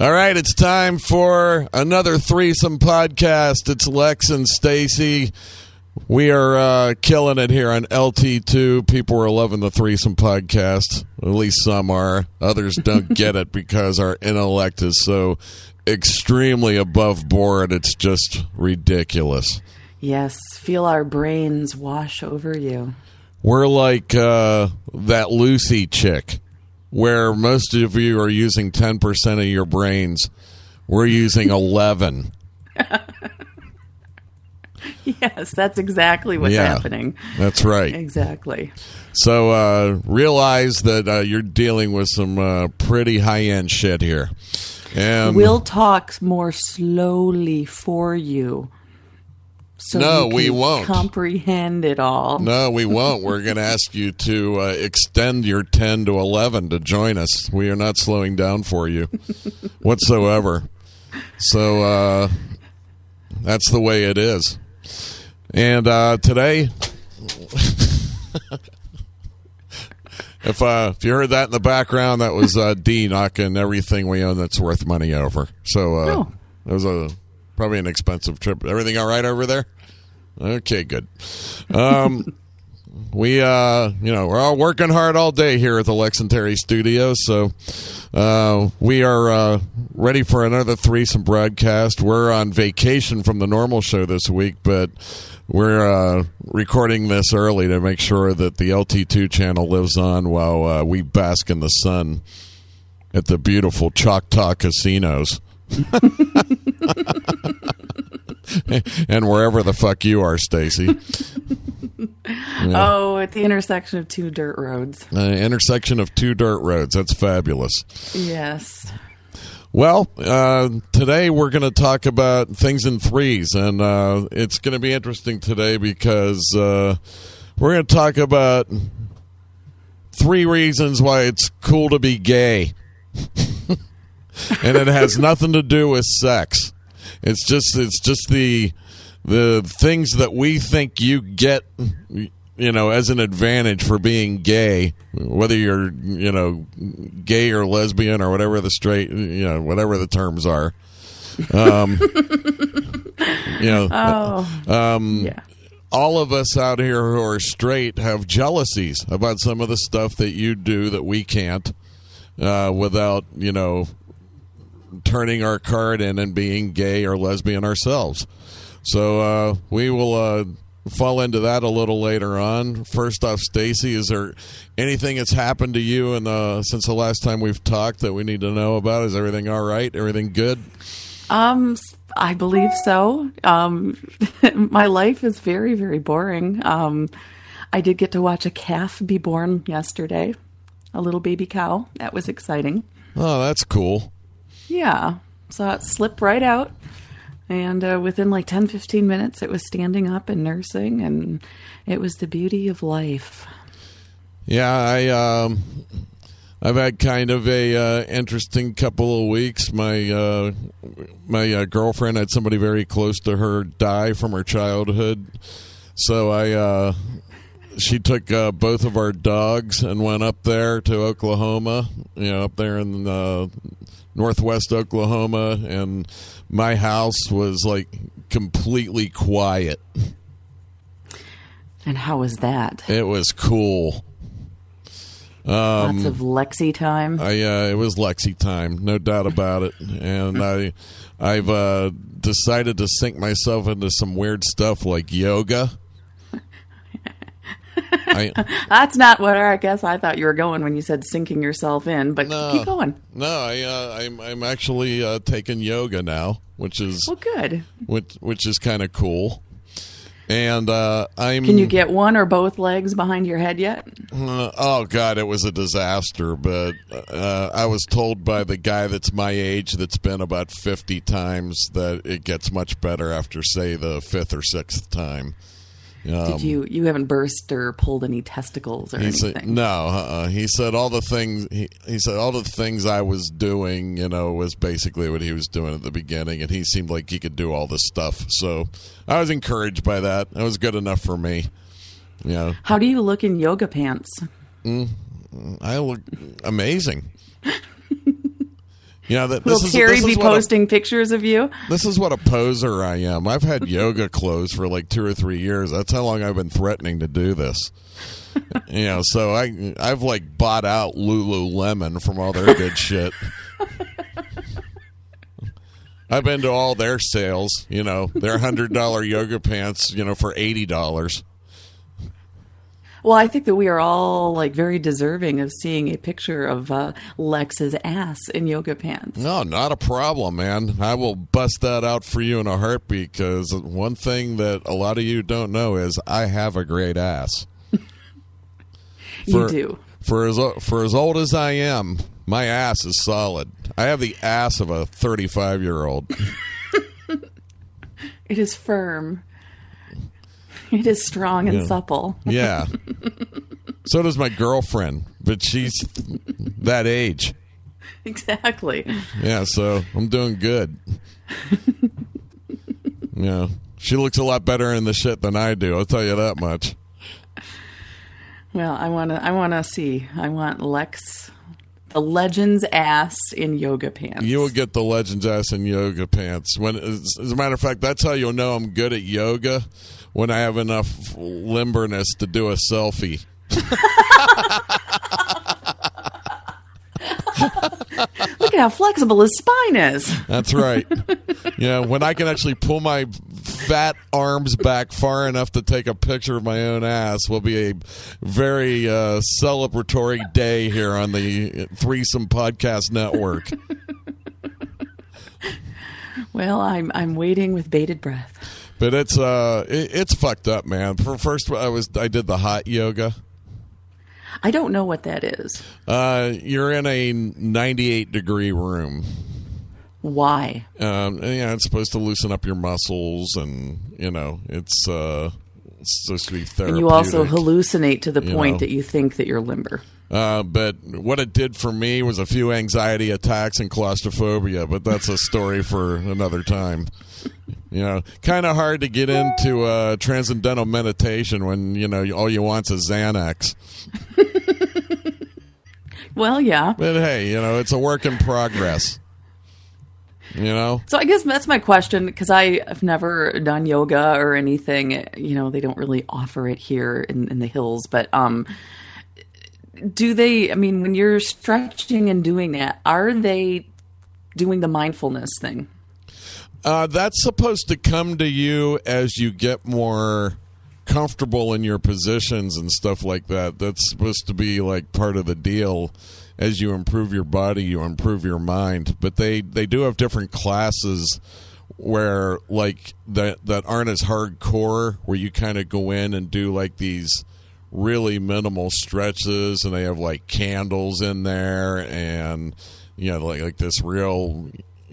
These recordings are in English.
All right, it's time for another threesome podcast. It's Lex and Stacy. We are killing it here on LT2. People are loving the threesome podcast. At least some are. Others don't get it because our intellect is so extremely above board. It's just ridiculous. Yes, feel our brains wash over you. We're like that Lucy chick, where most of you are using 10% of your brains. We're using 11. Yes, that's exactly what's happening. That's right. Exactly. So realize that you're dealing with some pretty high-end shit here. And we'll talk more slowly for you. So no, you we can won't comprehend it all. No, we won't. We're going to ask you to extend your 10 to 11 to join us. We are not slowing down for you whatsoever. So that's the way it is. And today, if you heard that in the background, that was D knocking everything we own that's worth money over. So it was probably an expensive trip. Everything all right over there? Okay, good. We're all working hard all day here at the Lex and Terry Studios, so we are ready for another threesome broadcast. We're on vacation from the normal show this week, but we're recording this early to make sure that the LT2 channel lives on while we bask in the sun at the beautiful Choctaw casinos. And wherever the fuck you are, Stacy. Yeah. Oh, at the intersection of two dirt roads. Intersection of two dirt roads. That's fabulous. Yes. Well, today we're going to talk about things in threes, and it's going to be interesting today because we're going to talk about 3 reasons why it's cool to be gay. And it has nothing to do with sex. It's just the things that we think you get, as an advantage for being gay, whether you're, gay or lesbian or whatever the straight, whatever the terms are. All of us out here who are straight have jealousies about some of the stuff that you do that we can't, without, turning our card in and being gay or lesbian ourselves. So we will fall into that a little later on. First off, Stacy, is there anything that's happened to you since the last time we've talked that we need to know about? Is everything all right? Everything good? I believe so. My life is very, very boring. I did get to watch a calf be born yesterday, a little baby cow. That was exciting. Oh, that's cool. Yeah. Saw it slip right out. And within like 10, 15 minutes, it was standing up and nursing. And it was the beauty of life. Yeah, I've had kind of a interesting couple of weeks. My girlfriend had somebody very close to her die from her childhood. So she took both of our dogs and went up there to Oklahoma, up there in northwest Oklahoma, and my house was like completely quiet. And how was that? It was cool. Lots of Lexi time. It was Lexi time, no doubt about it. And I've decided to sink myself into some weird stuff like yoga. That's not where I guess I thought you were going when you said sinking yourself in, but keep going. No, I'm actually taking yoga now, which is good. Which is kind of cool. And Can you get one or both legs behind your head yet? Oh God, it was a disaster. But I was told by the guy that's my age, that's been about 50 times, that it gets much better after, say, the 5th or 6th time. Did you haven't burst or pulled any testicles or anything? Said, no, he said all the things. He said all the things I was doing, was basically what he was doing at the beginning, and he seemed like he could do all this stuff. So I was encouraged by that. It was good enough for me. How do you look in yoga pants? I look amazing. Yeah, Will Terry be posting pictures of you? This is what a poser I am. I've had yoga clothes for like 2 or 3 years. That's how long I've been threatening to do this. So I've like bought out Lululemon from all their good shit. I've been to all their sales, their $100 yoga pants, for $80. Well, I think that we are all like very deserving of seeing a picture of Lex's ass in yoga pants. No, not a problem, man. I will bust that out for you in a heartbeat, because one thing that a lot of you don't know is I have a great ass. You do. For as old as I am, my ass is solid. I have the ass of a 35-year-old. It is firm. It is strong and supple. Yeah. So does my girlfriend, but she's that age. Exactly. Yeah, so I'm doing good. She looks a lot better in the shit than I do, I'll tell you that much. Well, I want Lex, the Legend's ass in yoga pants. You will get the Legend's ass in yoga pants. As a matter of fact, that's how you'll know I'm good at yoga, when I have enough limberness to do a selfie. Look at how flexible his spine is. That's right. When I can actually pull my fat arms back far enough to take a picture of my own ass will be a very celebratory day here on the Threesome Podcast Network. Well, I'm waiting with bated breath. But it's fucked up, man. First, I did the hot yoga. I don't know what that is. You're in a 98-degree room. Why? It's supposed to loosen up your muscles, and it's supposed to be therapeutic. And you also hallucinate to the point that you think that you're limber. But what it did for me was a few anxiety attacks and claustrophobia, but that's a story for another time. Kind of hard to get into transcendental meditation when, all you want is Xanax. Well, yeah. But hey, it's a work in progress. So I guess that's my question, because I have never done yoga or anything. They don't really offer it here in the hills. But do they, when you're stretching and doing that, are they doing the mindfulness thing? That's supposed to come to you as you get more comfortable in your positions and stuff like that. That's supposed to be like part of the deal. As you improve your body, you improve your mind. But they do have different classes where like that aren't as hardcore, where you kind of go in and do like these really minimal stretches, and they have like candles in there, and like this real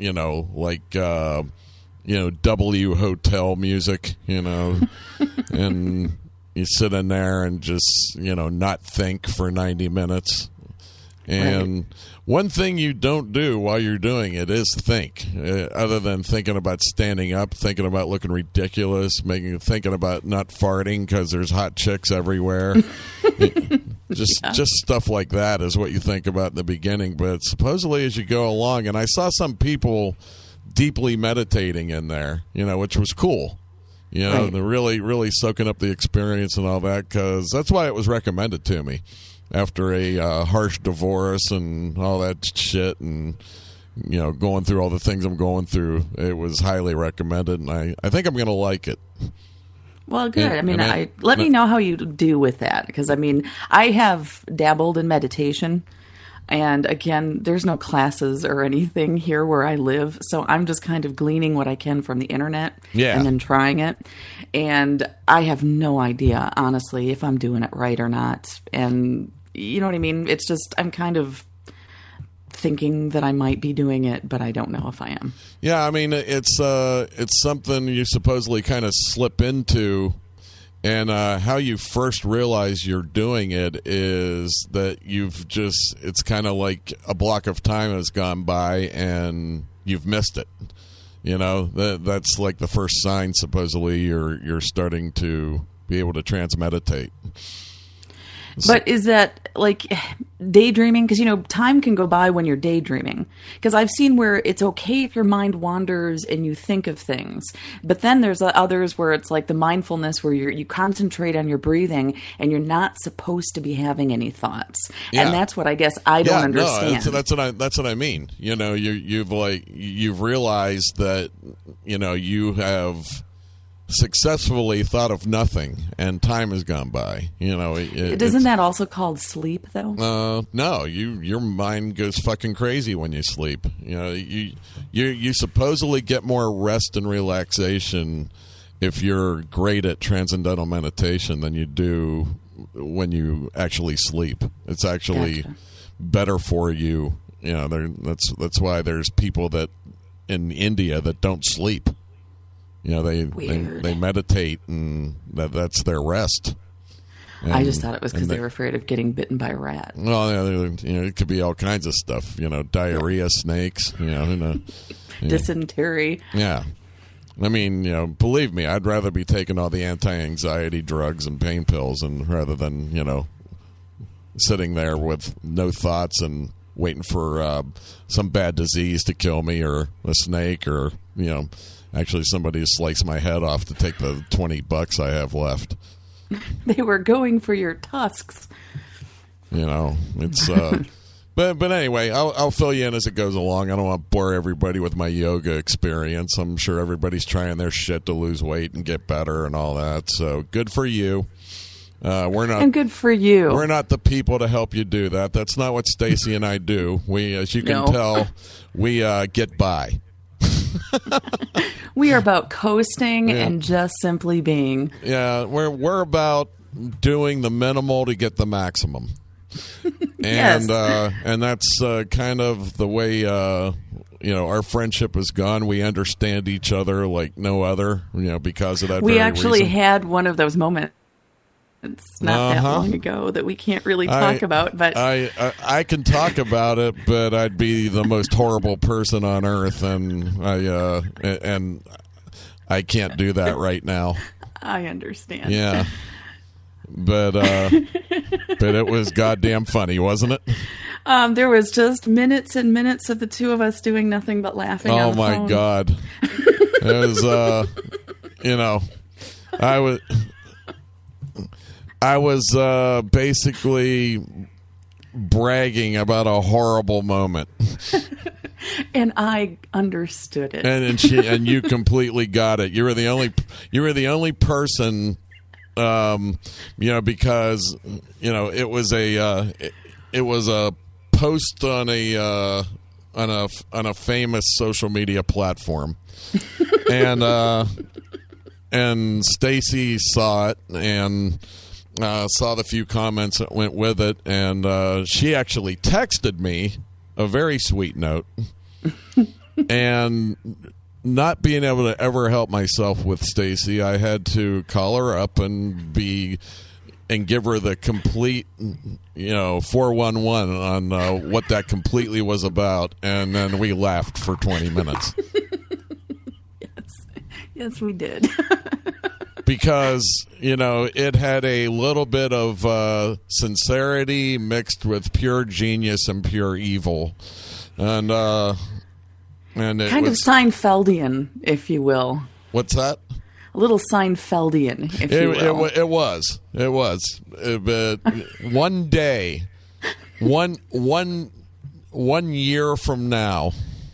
W hotel music, and you sit in there and just, not think for 90 minutes. And one thing you don't do while you're doing it is think, other than thinking about standing up, thinking about looking ridiculous, thinking about not farting because there's hot chicks everywhere. Just stuff like that is what you think about in the beginning. But supposedly as you go along, and I saw some people deeply meditating in there, which was cool. They're really, really soaking up the experience and all that, because that's why it was recommended to me after a harsh divorce and all that shit, and going through all the things I'm going through. It was highly recommended, and I think I'm going to like it. Well, good. Let me know how you do with that, because I have dabbled in meditation. And again, there's no classes or anything here where I live, so I'm just kind of gleaning what I can from the internet and then trying it. And I have no idea, honestly, if I'm doing it right or not. And you know what I mean? It's just, I'm kind of thinking that I might be doing it, but I don't know if I am. Yeah, it's something you supposedly kind of slip into. And how you first realize you're doing it is that it's kind of like a block of time has gone by and you've missed it. That's like the first sign, supposedly, you're starting to be able to transmeditate. But is that like daydreaming? Because, time can go by when you're daydreaming. Because I've seen where it's okay if your mind wanders and you think of things. But then there's others where it's like the mindfulness where you concentrate on your breathing and you're not supposed to be having any thoughts. Yeah. And that's what I guess I don't understand. No, that's what I mean. You've realized that, you have successfully thought of nothing and time has gone by. Isn't that also called sleep though? No, your mind goes fucking crazy when you sleep. You supposedly get more rest and relaxation if you're great at transcendental meditation than you do when you actually sleep. It's actually better for you. That's why there's people that in India that don't sleep. They meditate, and that's their rest. And, I just thought it was because they were afraid of getting bitten by a rat. Well, it could be all kinds of stuff. Diarrhea, snakes. Who knows? Dysentery. Yeah. I mean, believe me, I'd rather be taking all the anti-anxiety drugs and pain pills, rather than sitting there with no thoughts and waiting for some bad disease to kill me, or a snake, or actually somebody to slice my head off to take the $20 I have left. They were going for your tusks. It's but anyway, I'll fill you in as it goes along. I don't want to bore everybody with my yoga experience. I'm sure everybody's trying their shit to lose weight and get better and all that. So good for you. We're not, and good for you. We're not the people to help you do that. That's not what Stacy and I do. We, as you can tell, we get by. We are about coasting and just simply being. Yeah, we're about doing the minimal to get the maximum. And and that's kind of the way our friendship has gone. We understand each other like no other, because of that. We very actually reason. had one of those moments. It's not that long ago that we can't really talk about, but I can talk about it, but I'd be the most horrible person on earth, and I can't do that right now. I understand. Yeah, but it was goddamn funny, wasn't it? There was just minutes and minutes of the two of us doing nothing but laughing. Oh on the my phone. God! It was I was basically bragging about a horrible moment, and I understood it. And you completely got it. You were the only person, because it was a post on a famous social media platform, and Stacy saw it and saw the few comments that went with it, and she actually texted me a very sweet note. And not being able to ever help myself with Stacy, I had to call her up and give her the complete 411 on what that completely was about, and then we laughed for 20 minutes. Yes, we did. Because, it had a little bit of sincerity mixed with pure genius and pure evil. And it kind of Seinfeldian, if you will. What's that? A little Seinfeldian, if you will. It was. But one day, one year from now,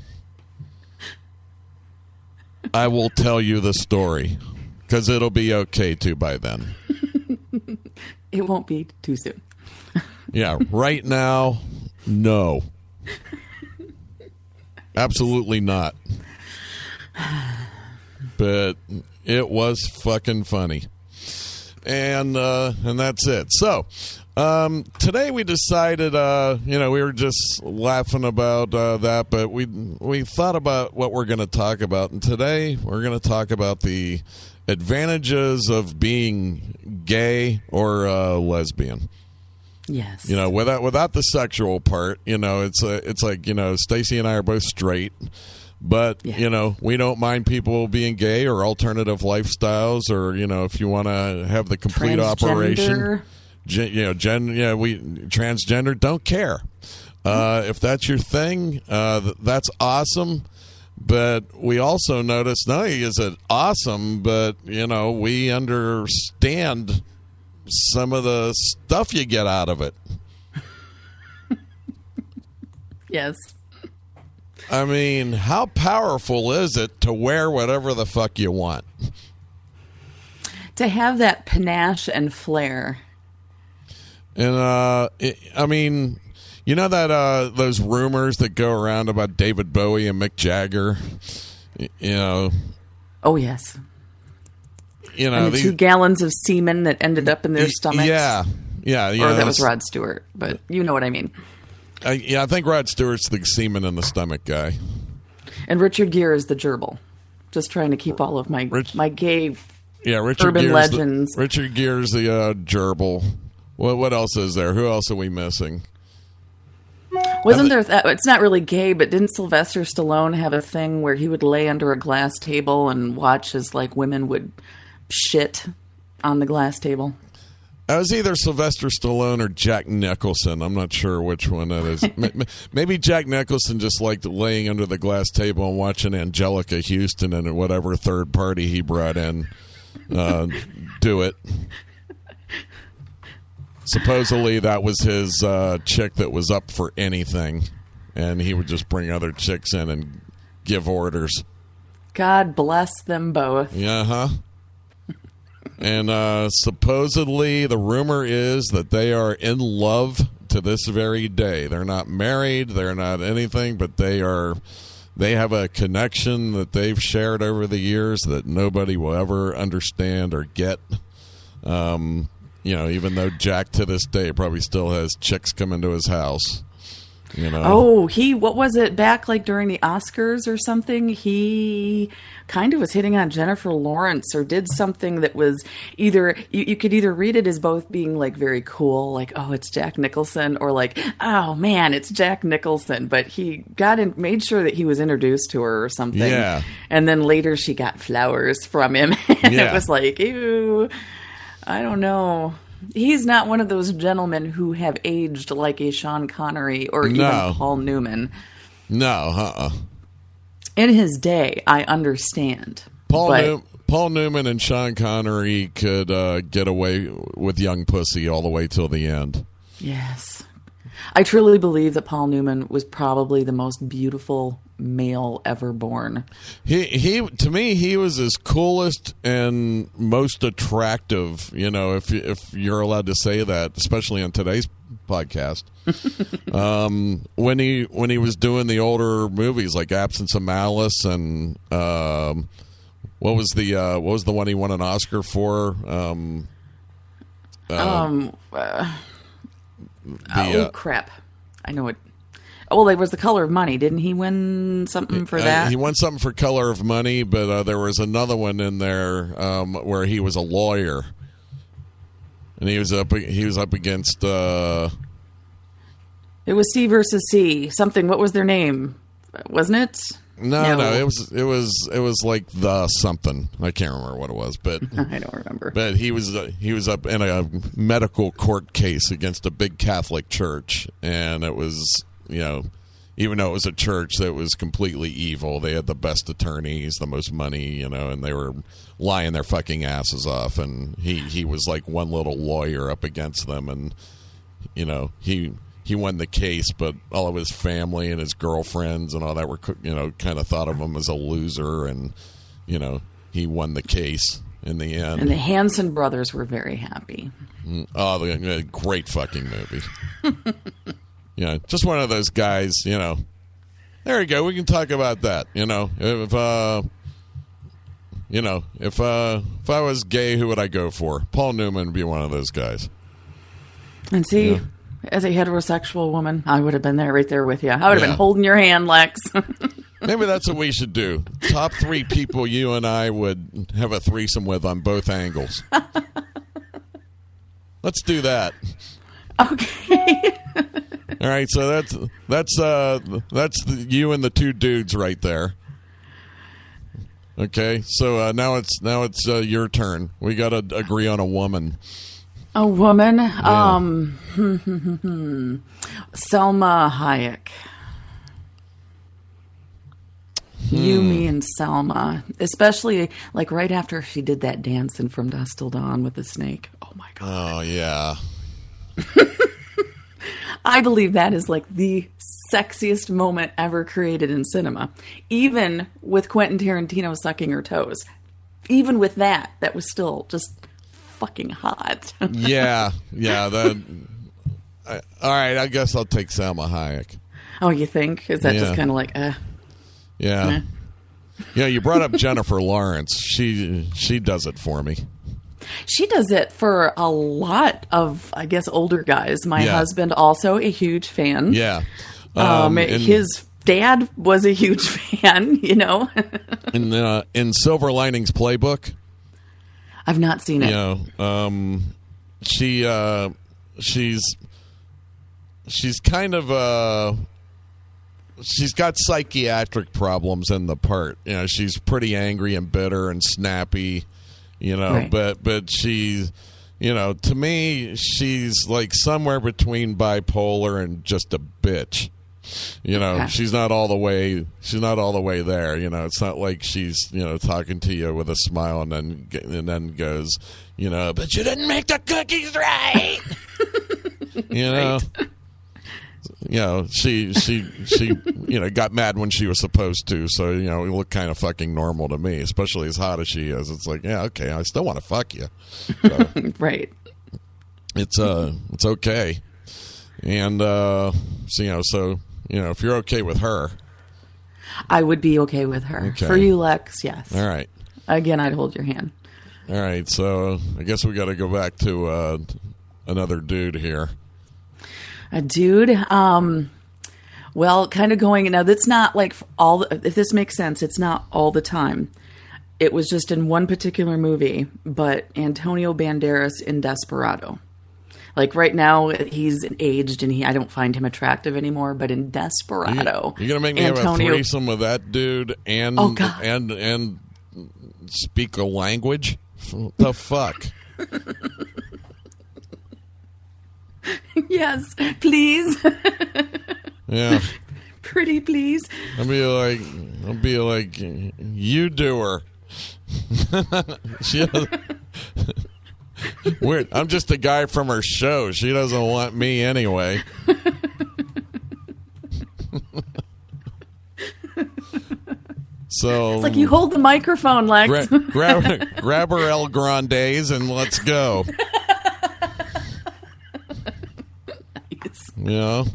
I will tell you the story. Because it'll be okay, too, by then. It won't be too soon. Yeah, right now, no. Absolutely not. But it was fucking funny. And that's it. So, today we decided, we were just laughing about that, but we thought about what we're going to talk about. And today we're going to talk about the advantages of being gay or lesbian. Yes. Without the sexual part, it's like, Stacy and I are both straight, but, we don't mind people being gay or alternative lifestyles, or, if you want to have the complete operation. we transgender don't care. If that's your thing, that's awesome. But we also notice not only is it awesome, but we understand some of the stuff you get out of it. Yes. I mean, how powerful is it to wear whatever the fuck you want? To have that panache and flair. And I mean, that those rumors that go around about David Bowie and Mick Jagger, Oh yes. And the 2 gallons of semen that ended up in their stomachs. Yeah. Or that was Rod Stewart, but you know what I mean. I think Rod Stewart's the semen in the stomach guy. And Richard Gere is the gerbil. Just trying to keep all of my gay urban legends. Richard Gere's the gerbil. What else is there? Who else are we missing? Wasn't there? It's not really gay, but didn't Sylvester Stallone have a thing where he would lay under a glass table and watch as women would shit on the glass table? It was either Sylvester Stallone or Jack Nicholson. I'm not sure which one that is. Maybe Jack Nicholson just liked laying under the glass table and watching Angelica Houston and whatever third party he brought in do it. Supposedly that was his chick that was up for anything, and he would just bring other chicks in and give orders. God bless them both. Uh-huh. And supposedly the rumor is that they are in love to this very day. They're not married, they're not anything, but they have a connection that they've shared over the years that nobody will ever understand or get. Even though Jack to this day probably still has chicks come into his house. Oh, what was it back during the Oscars or something? He kind of was hitting on Jennifer Lawrence or did something that was either, you could either read it as both being very cool, oh, it's Jack Nicholson, or oh man, it's Jack Nicholson. But he made sure that he was introduced to her or something. Yeah. And then later she got flowers from him. And it was ew, I don't know. He's not one of those gentlemen who have aged like a Sean Connery or even Paul Newman. No, In his day, I understand. Paul Newman and Sean Connery could get away with young pussy all the way till the end. Yes. I truly believe that Paul Newman was probably the most beautiful male ever born. He to me, he was his coolest and most attractive, if you're allowed to say that, especially on today's podcast. When he was doing the older movies like Absence of Malice and what was the one he won an Oscar for? Crap. I know it. Well, it was The Color of Money. Didn't he win something for that? He won something for Color of Money, but there was another one in there where he was a lawyer, and he was up against. It was C versus C. Something. What was their name? Wasn't it? No. It was like the something. I can't remember what it was, but I don't remember. But he was up in a medical court case against a big Catholic church, and it was. Even though it was a church that was completely evil, they had the best attorneys, the most money, and they were lying their fucking asses off. And he was like one little lawyer up against them, and he won the case, but all of his family and his girlfriends and all that were kind of thought of him as a loser, and he won the case in the end. And the Hanson brothers were very happy. Oh, the great fucking movie. Just one of those guys, There you go. We can talk about that. If I was gay, who would I go for? Paul Newman would be one of those guys. And see, as a heterosexual woman, I would have been right there with you. I would have been holding your hand, Lex. Maybe that's what we should do. Top 3 people you and I would have a threesome with on both angles. Let's do that. Okay. All right, so that's you and the 2 dudes right there. Okay, so now it's your turn. We got to agree on a woman. A woman? Yeah. Selma Hayek. You, me, and Selma. Especially, like, right after she did that dance in From Dusk Till Dawn with the snake. Oh, my God. Oh, yeah. I believe that is, like, the sexiest moment ever created in cinema. Even with Quentin Tarantino sucking her toes. Even with that, that was still just fucking hot. Yeah. All right, I guess I'll take Salma Hayek. Oh, you think? Is that Yeah. just kind of like, Yeah. Yeah, you brought up Jennifer Lawrence. She does it for me. She does it for a lot of, I guess, older guys. My Yeah. husband, also a huge fan. Yeah. His dad was a huge fan, you know. in Silver Linings Playbook, I've not seen it. you know, she's kind of she's got psychiatric problems in the part. You know, she's pretty angry and bitter and snappy, you know, Right. but she's, you know, to me, she's like somewhere between bipolar and just a bitch. You know, Okay. she's not all the way there. You know, it's not like she's, you know, talking to you with a smile and then goes, you know, but you didn't make the cookies right. You know. Right. You know, she you know, got mad when she was supposed to, so, you know, it looked kind of fucking normal to me, especially as hot as she is. It's like, yeah, okay, I still want to fuck you. So Right. it's okay. And so you know, if you're okay with her. I would be okay with her. Okay. For you, Lex, yes. All right. Again, I'd hold your hand. All right, so I guess we got to go back to another dude here. A dude, well, kind of going, now that's not like all, if this makes sense, it's not all the time. It was just in one particular movie, but Antonio Banderas in Desperado. Like right now, he's aged and I don't find him attractive anymore, but in Desperado. You're going to make me have a threesome with that dude and Oh, God. and speak a language? What the fuck? Yes, please. Yeah. Pretty please. I'll be like, you do her. She doesn't- Weird. I'm just a guy from her show. She doesn't want me anyway. So It's like you hold the microphone, Lex. grab her El Grandes and let's go. You know?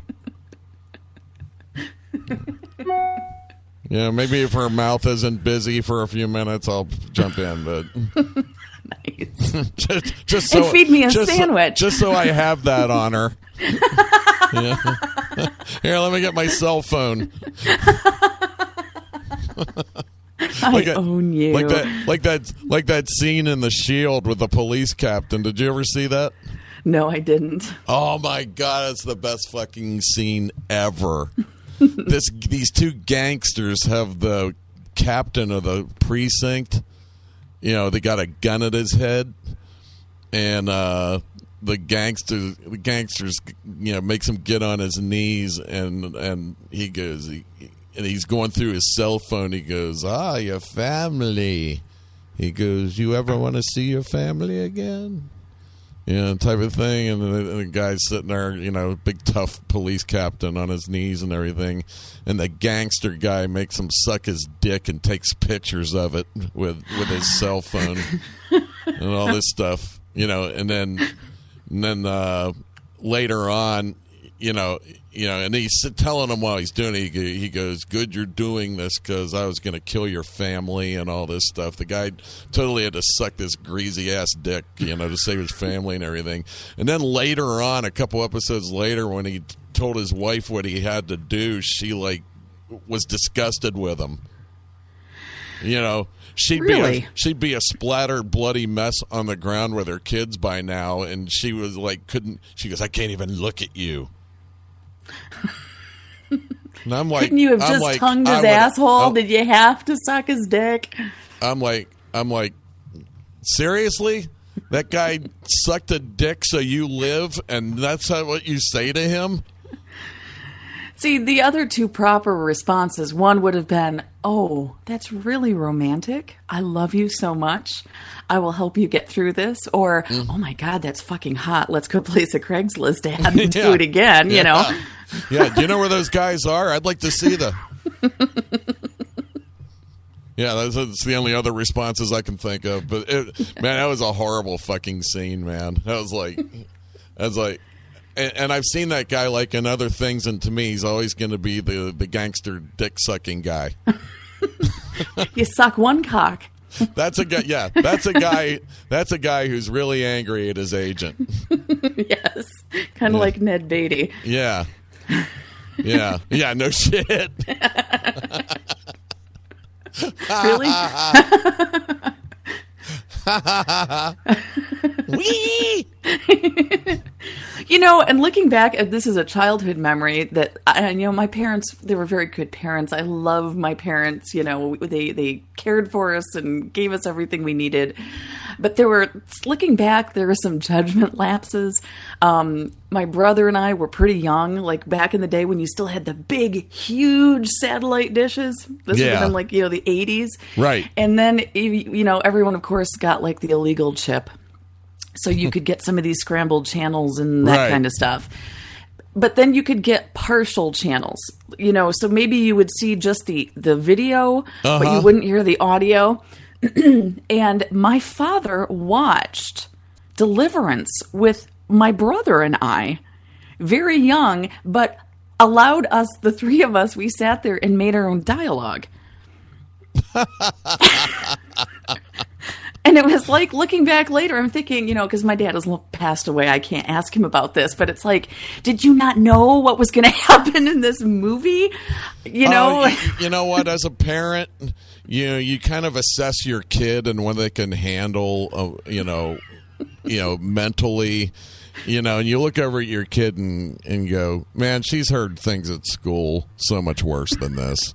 Yeah, maybe if her mouth isn't busy for a few minutes, I'll jump in. But Nice. just so, And feed me a just sandwich. just so I have that on her. Yeah. Here, let me get my cell phone. I own you. Like that scene in The Shield with the police captain. Did you ever see that? No, I didn't. Oh my god, it's the best fucking scene ever. These two gangsters have the captain of the precinct. You know, they got a gun at his head, and the gangsters, you know, makes him get on his knees, and he goes, and he's going through his cell phone. He goes, your family. He goes, you ever want to see your family again? You know, type of thing. And the guy's sitting there, you know, big tough police captain on his knees and everything. And the gangster guy makes him suck his dick and takes pictures of it with his cell phone and all this stuff. You know, and then later on, you know, and he's telling him while he's doing it, he goes, good, you're doing this because I was going to kill your family and all this stuff. The guy totally had to suck this greasy-ass dick, you know, to save his family and everything. And then later on, a couple episodes later, when he told his wife what he had to do, she, like, was disgusted with him. You know, she'd be a splattered, bloody mess on the ground with her kids by now, and she was like, she goes, I can't even look at you. And I'm like, Couldn't you have just tongued his asshole? Did you have to suck his dick? I'm like, seriously? That guy sucked a dick so you live, and that's what you say to him? See, the other two proper responses, one would have been, oh, that's really romantic. I love you so much. I will help you get through this. Or, oh my God, that's fucking hot. Let's go place a Craigslist ad and do it again, you know? Yeah, do you know where those guys are? I'd like to see them. Yeah, that's the only other responses I can think of. But, man, that was a horrible fucking scene, man. That was like... And I've seen that guy like in other things, and to me, he's always going to be the gangster dick sucking guy. You suck one cock. That's a guy. Yeah, that's a guy. That's a guy who's really angry at his agent. Yes, kind of like Ned Beatty. Yeah, yeah. No shit. Really? Wee! You know, and looking back, this is a childhood memory that, my parents, they were very good parents. I love my parents. You know, they cared for us and gave us everything we needed. But looking back, there were some judgment lapses. My brother and I were pretty young, like back in the day when you still had the big, huge satellite dishes. This would have been like, the 80s. Right. And then, everyone, of course, got like the illegal chip. So you could get some of these scrambled channels and that kind of stuff. But then you could get partial channels, so maybe you would see just the video, but you wouldn't hear the audio. And my father watched Deliverance with my brother and I, very young, but allowed us, the three of us, we sat there and made our own dialogue. And it was like, looking back later, I'm thinking, because my dad has passed away, I can't ask him about this, but it's like, did you not know what was going to happen in this movie? You know what? As a parent, you kind of assess your kid and what they can handle, mentally, and you look over at your kid and go, man, she's heard things at school so much worse than this.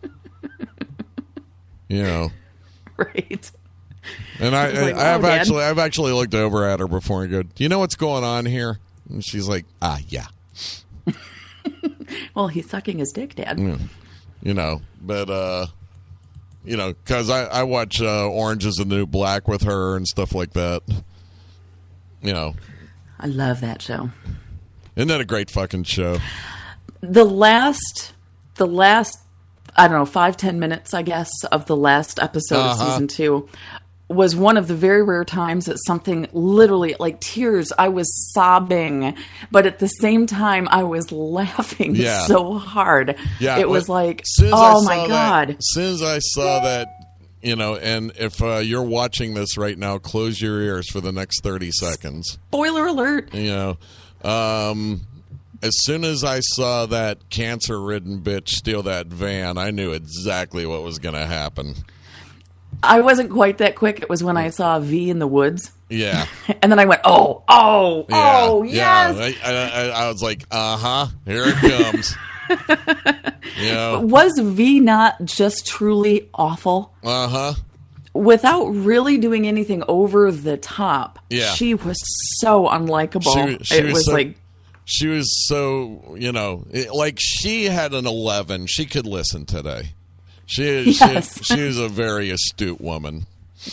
Right. And I've actually looked over at her before and go, do you know what's going on here? And she's like, yeah. Well, he's sucking his dick, Dad. But because I watch Orange is the New Black with her and stuff like that. I love that show. Isn't that a great fucking show? The last, I don't know, 5-10 minutes, I guess, of the last episode of season 2 was one of the very rare times that something literally, like tears, I was sobbing, but at the same time, I was laughing so hard. Yeah, it was like, oh my God. As soon as I saw that, and if you're watching this right now, close your ears for the next 30 seconds. Spoiler alert. As soon as I saw that cancer-ridden bitch steal that van, I knew exactly what was going to happen. I wasn't quite that quick. It was when I saw V in the woods. Yeah. And then I went, oh, yes. Yeah. I was like, here it comes. Was V not just truly awful? Without really doing anything over the top, she was so unlikable. She was so, like she had an 11. She could listen today. She was a very astute woman.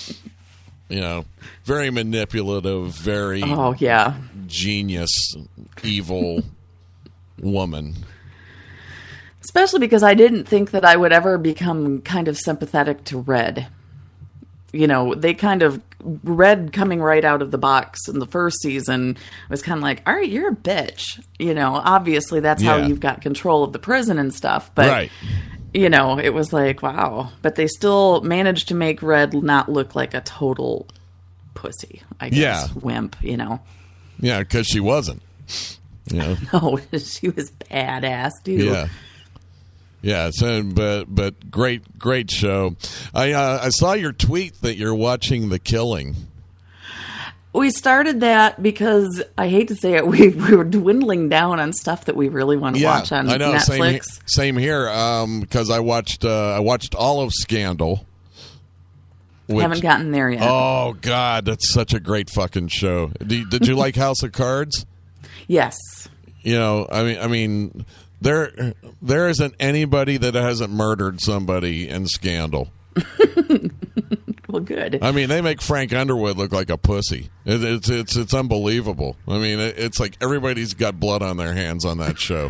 Very manipulative, very genius, evil woman. Especially because I didn't think that I would ever become kind of sympathetic to Red. They kind of, Red coming right out of the box in the first season was kind of like, all right, you're a bitch. Obviously that's how you've got control of the prison and stuff. But, it was like, wow. But they still managed to make Red not look like a total pussy, I guess. Yeah. Wimp, Yeah, because she wasn't. No, she was badass, dude. Yeah. Yeah, but great show. I saw your tweet that you're watching The Killing. We started that because, I hate to say it, we were dwindling down on stuff that we really want to watch on Netflix. Same here, because I watched all of Scandal. Haven't gotten there yet. Oh, God, that's such a great fucking show. Did you like House of Cards? Yes. You know, I mean, there isn't anybody that hasn't murdered somebody in Scandal. Well, good. I mean, they make Frank Underwood look like a pussy. It's unbelievable. I mean, it's like everybody's got blood on their hands on that show.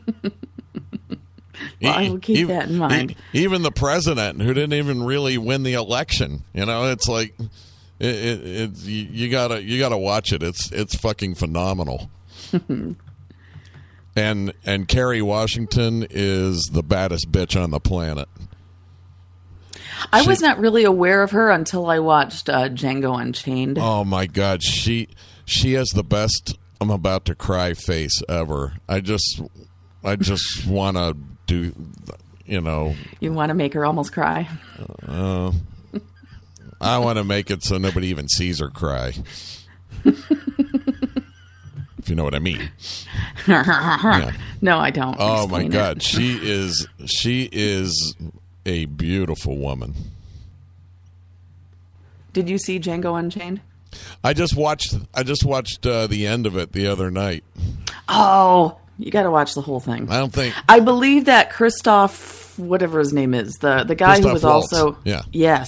Well, I will keep that in mind. Even the president, who didn't even really win the election, you know, it's like you gotta watch it. It's fucking phenomenal. And Kerry Washington is the baddest bitch on the planet. I was not really aware of her until I watched Django Unchained. Oh my God, she has the best I'm about to cry face ever. I just want to do, you know. You want to make her almost cry? I want to make it so nobody even sees her cry. If you know what I mean. Yeah. No, I don't. Oh Explain my God, she is a beautiful woman. Did you see Django Unchained? I just watched the end of it the other night. Oh, you got to watch the whole thing. I believe that Christoph, whatever his name is, the guy Christoph who was Waltz. also yes.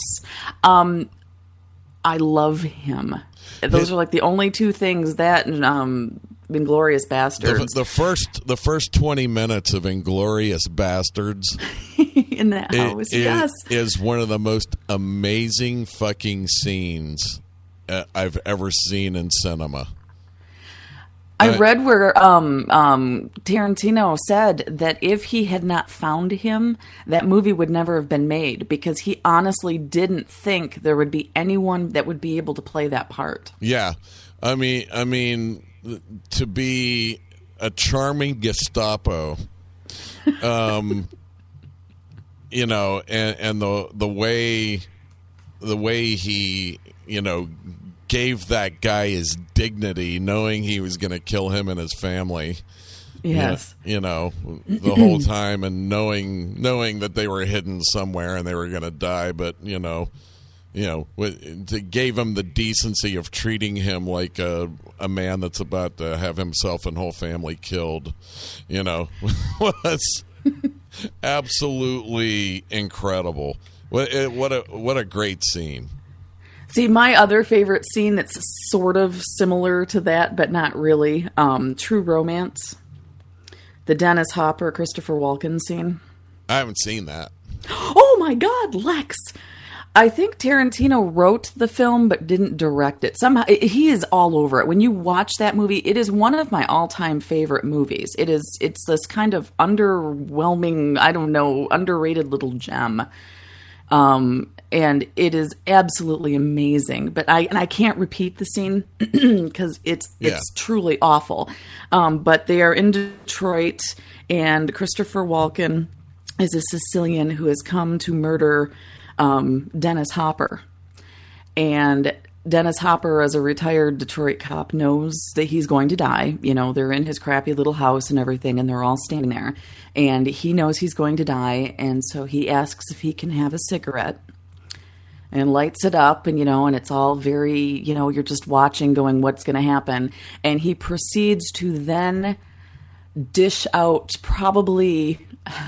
I love him. Those are like the only two things that and Inglourious Bastards. The first 20 minutes of Inglourious Bastards in that house, is one of the most amazing fucking scenes I've ever seen in cinema. I read where Tarantino said that if he had not found him, that movie would never have been made because he honestly didn't think there would be anyone that would be able to play that part. Yeah. I mean, to be a charming Gestapo, you know, and the way he, you know, gave that guy his dignity, knowing he was going to kill him and his family. Yes, you know, the whole time, and knowing that they were hidden somewhere and they were going to die, but you know, it gave him the decency of treating him like a man that's about to have himself and whole family killed. You know, was absolutely incredible. What a great scene. See, my other favorite scene that's sort of similar to that, but not really, True Romance. The Dennis Hopper, Christopher Walken scene. I haven't seen that. Oh my God, Lex! I think Tarantino wrote the film, but didn't direct it. Somehow, he is all over it. When you watch that movie, it is one of my all-time favorite movies. It's this kind of underwhelming, I don't know, underrated little gem. And it is absolutely amazing, but I can't repeat the scene because it's truly awful. But they are in Detroit, and Christopher Walken is a Sicilian who has come to murder Dennis Hopper. And Dennis Hopper, as a retired Detroit cop, knows that he's going to die. You know, they're in his crappy little house and everything, and they're all standing there. And he knows he's going to die, and so he asks if he can have a cigarette. And lights it up, and, you know, and it's all very, you know, you're just watching going, what's going to happen? And he proceeds to then dish out, probably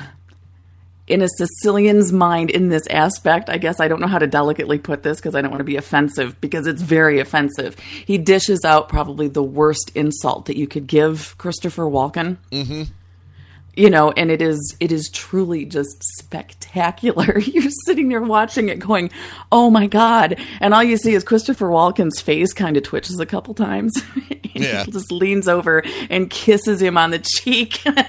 in a Sicilian's mind in this aspect, I guess I don't know how to delicately put this because I don't want to be offensive, because it's very offensive. He dishes out probably the worst insult that you could give Christopher Walken. Mm-hmm. You know, and it is truly just spectacular. You're sitting there watching it going, oh my God. And all you see is Christopher Walken's face kind of twitches a couple times. Yeah. He just leans over and kisses him on the cheek and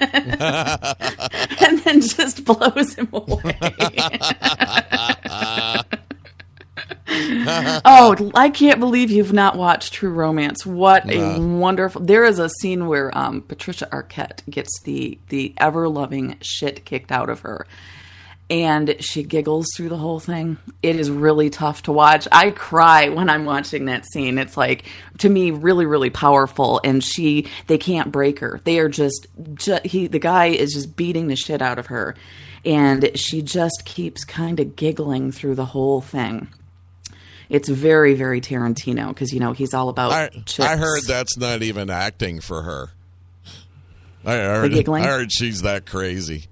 then just blows him away. Oh, I can't believe you've not watched True Romance. What a wonderful... There is a scene where Patricia Arquette gets the ever-loving shit kicked out of her. And she giggles through the whole thing. It is really tough to watch. I cry when I'm watching that scene. It's like, to me, really, really powerful. And they can't break her. They are the guy is just beating the shit out of her. And she just keeps kind of giggling through the whole thing. It's very, very Tarantino because, he's all about chicks. I heard that's not even acting for her. I heard she's that crazy.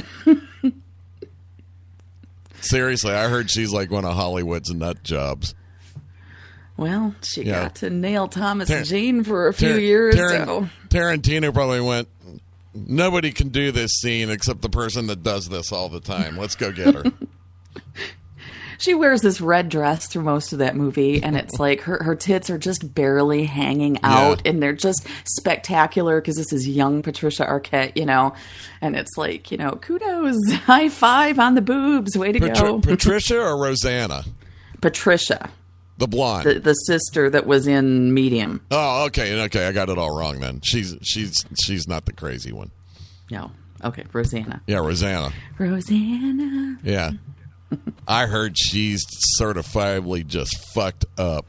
Seriously, I heard she's like one of Hollywood's nut jobs. Well, she got to nail Thomas Jane for a few years. So Tarantino probably went, nobody can do this scene except the person that does this all the time. Let's go get her. She wears this red dress through most of that movie, and it's like her tits are just barely hanging out, and they're just spectacular because this is young Patricia Arquette, and it's like, kudos, high five on the boobs, way to go. Patricia or Rosanna? Patricia. The blonde. The sister that was in Medium. Oh, okay, I got it all wrong then. She's not the crazy one. No. Okay, Rosanna. Yeah, Rosanna. Rosanna. Yeah. I heard she's certifiably just fucked up.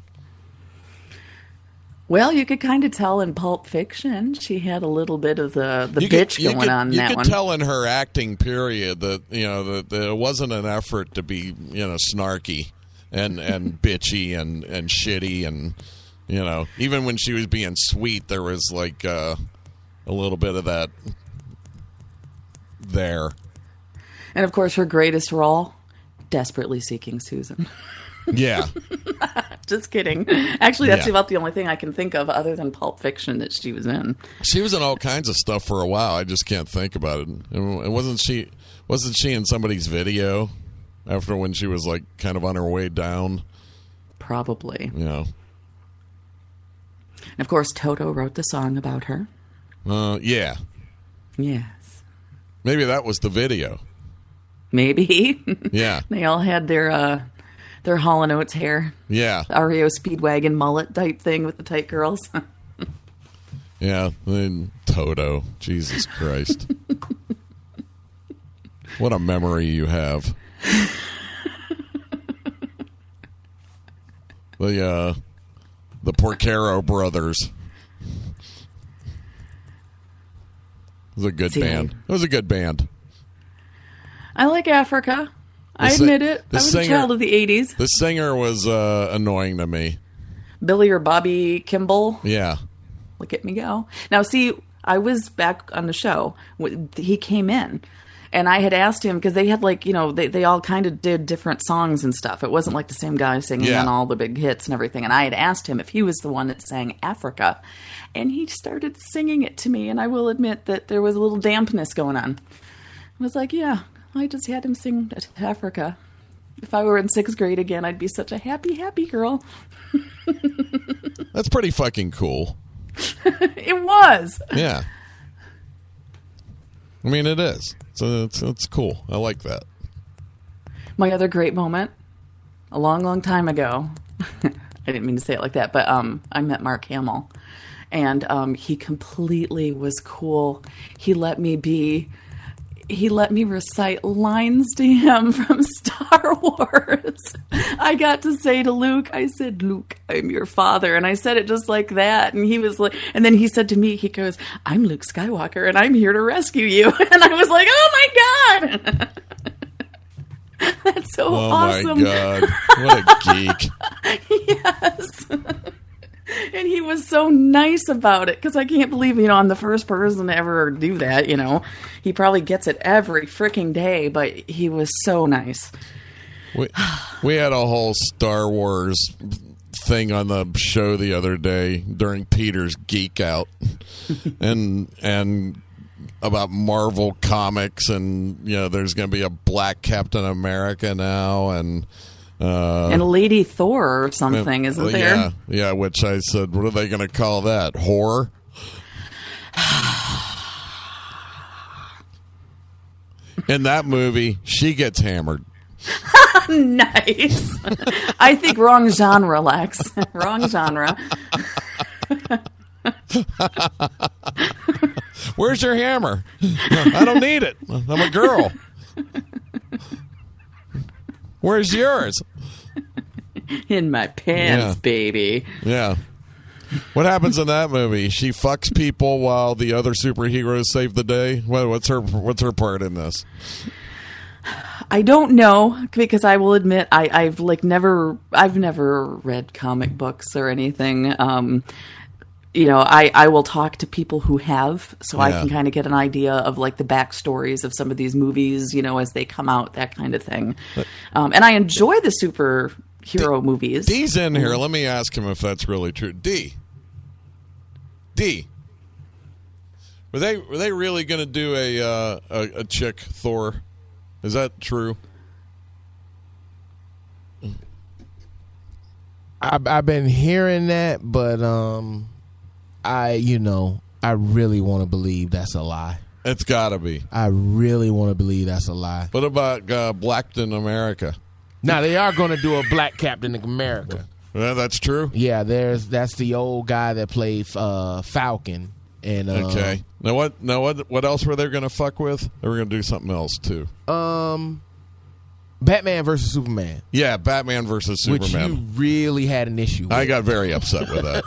Well, you could kind of tell in Pulp Fiction she had a little bit of the bitch going on in that one. You could tell in her acting period that that it wasn't an effort to be snarky and bitchy and shitty and even when she was being sweet there was like a little bit of that there. And, of course, her greatest role, Desperately Seeking Susan. Yeah. Just kidding. Actually, that's about the only thing I can think of other than Pulp Fiction that she was in. She was in all kinds of stuff for a while. I just can't think about it. And wasn't she in somebody's video after when she was, like, kind of on her way down? Probably. Yeah. And, of course, Toto wrote the song about her. Yeah. Yes. Maybe that was the video. Maybe. Yeah. They all had their Hall & Oates hair. Yeah. REO Speedwagon mullet type thing with the tight girls. Yeah. And Toto. Jesus Christ. What a memory you have. The Porcaro Brothers. It was a good band. It was a good band. I like Africa. I admit it. I was a child of the 80s. The singer was annoying to me. Billy or Bobby Kimball. Yeah. Look at me go. Now, see, I was back on the show. He came in. And I had asked him, because they had they all kind of did different songs and stuff. It wasn't like the same guy singing on all the big hits and everything. And I had asked him if he was the one that sang Africa. And he started singing it to me. And I will admit that there was a little dampness going on. I was like, yeah, I just had him sing Africa. If I were in 6th grade again, I'd be such a happy, happy girl. That's pretty fucking cool. It was. Yeah. I mean, it is. So it's cool. I like that. My other great moment, a long, long time ago, I didn't mean to say it like that, but I met Mark Hamill, and he completely was cool. He let me recite lines to him from Star Wars. I got to say to Luke, I said, Luke, I'm your father. And I said it just like that. And he was like, and then he said to me, he goes, I'm Luke Skywalker and I'm here to rescue you. And I was like, oh my God. That's so awesome. Oh my God. What a geek. Yes. And he was so nice about it, because I can't believe, I'm the first person to ever do that, He probably gets it every freaking day, but he was so nice. We had a whole Star Wars thing on the show the other day during Peter's Geek Out. and about Marvel Comics, and, there's going to be a Black Captain America now, and Lady Thor or something, isn't there? Yeah, which I said, what are they going to call that? Horror? In that movie, she gets hammered. Nice. I think wrong genre, Lex. Wrong genre. Where's your hammer? I don't need it. I'm a girl. Where's yours? In my pants, baby. Yeah. What happens in that movie? She fucks people while the other superheroes save the day. What's her part in this? I don't know, because I will admit I've never read comic books or anything. I will talk to people who have, so I can kind of get an idea of like the backstories of some of these movies, as they come out, that kind of thing. And I enjoy the superhero movies. D's in here. Let me ask him if that's really true. D. Were they really going to do a chick Thor? Is that true? I've been hearing that, but I really want to believe that's a lie. It's got to be. I really want to believe that's a lie. What about Blackton America? Now they are going to do a black Captain America. Yeah, that's true. Yeah, that's the old guy that played Falcon. And okay. Now what else were they going to fuck with? They were going to do something else too. Batman versus Superman. Yeah, Batman versus Superman. Which you really had an issue with. I got very upset with that.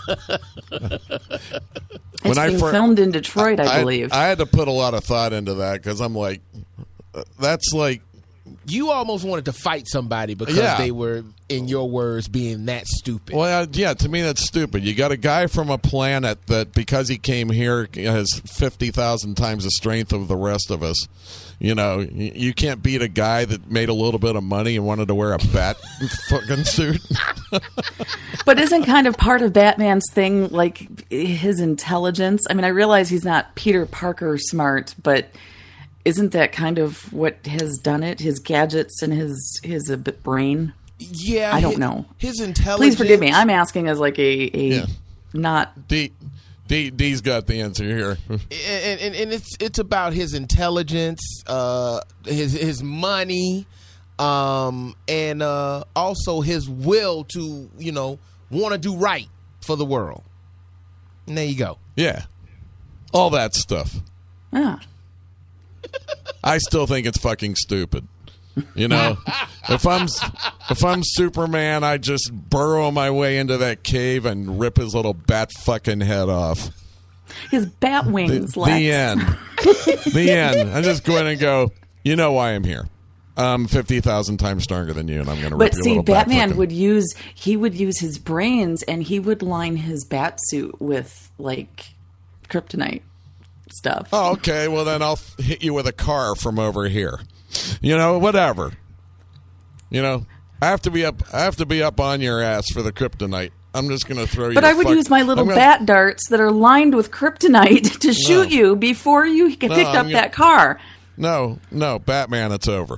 It's being filmed in Detroit, I believe. I had to put a lot of thought into that because I'm like, that's like... You almost wanted to fight somebody because they were, in your words, being that stupid. Well, to me that's stupid. You got a guy from a planet that, because he came here, has 50,000 times the strength of the rest of us. You can't beat a guy that made a little bit of money and wanted to wear a bat fucking suit. But isn't kind of part of Batman's thing like his intelligence? I mean, I realize he's not Peter Parker smart, but... Isn't that kind of what has done it? His gadgets and his brain? Yeah. I don't know. His intelligence. Please forgive me. I'm asking as like not... D's got the answer here. And it's about his intelligence, his money, and also his will to, want to do right for the world. And there you go. Yeah. All that stuff. Yeah. I still think it's fucking stupid. If I'm Superman, I just burrow my way into that cave and rip his little bat fucking head off. His bat wings. The end. The end. I just go in and go, you know why I'm here. I'm 50,000 times stronger than you, and I'm going to rip your little bat. But see, Batman would use his brains, and he would line his bat suit with like kryptonite stuff. Oh, okay. Well, then I'll hit you with a car from over here. Whatever. I have to be up on your ass for the kryptonite. I'm just going to throw you. But I would use my little bat darts that are lined with kryptonite to shoot you before you picked up that car. No, Batman, it's over.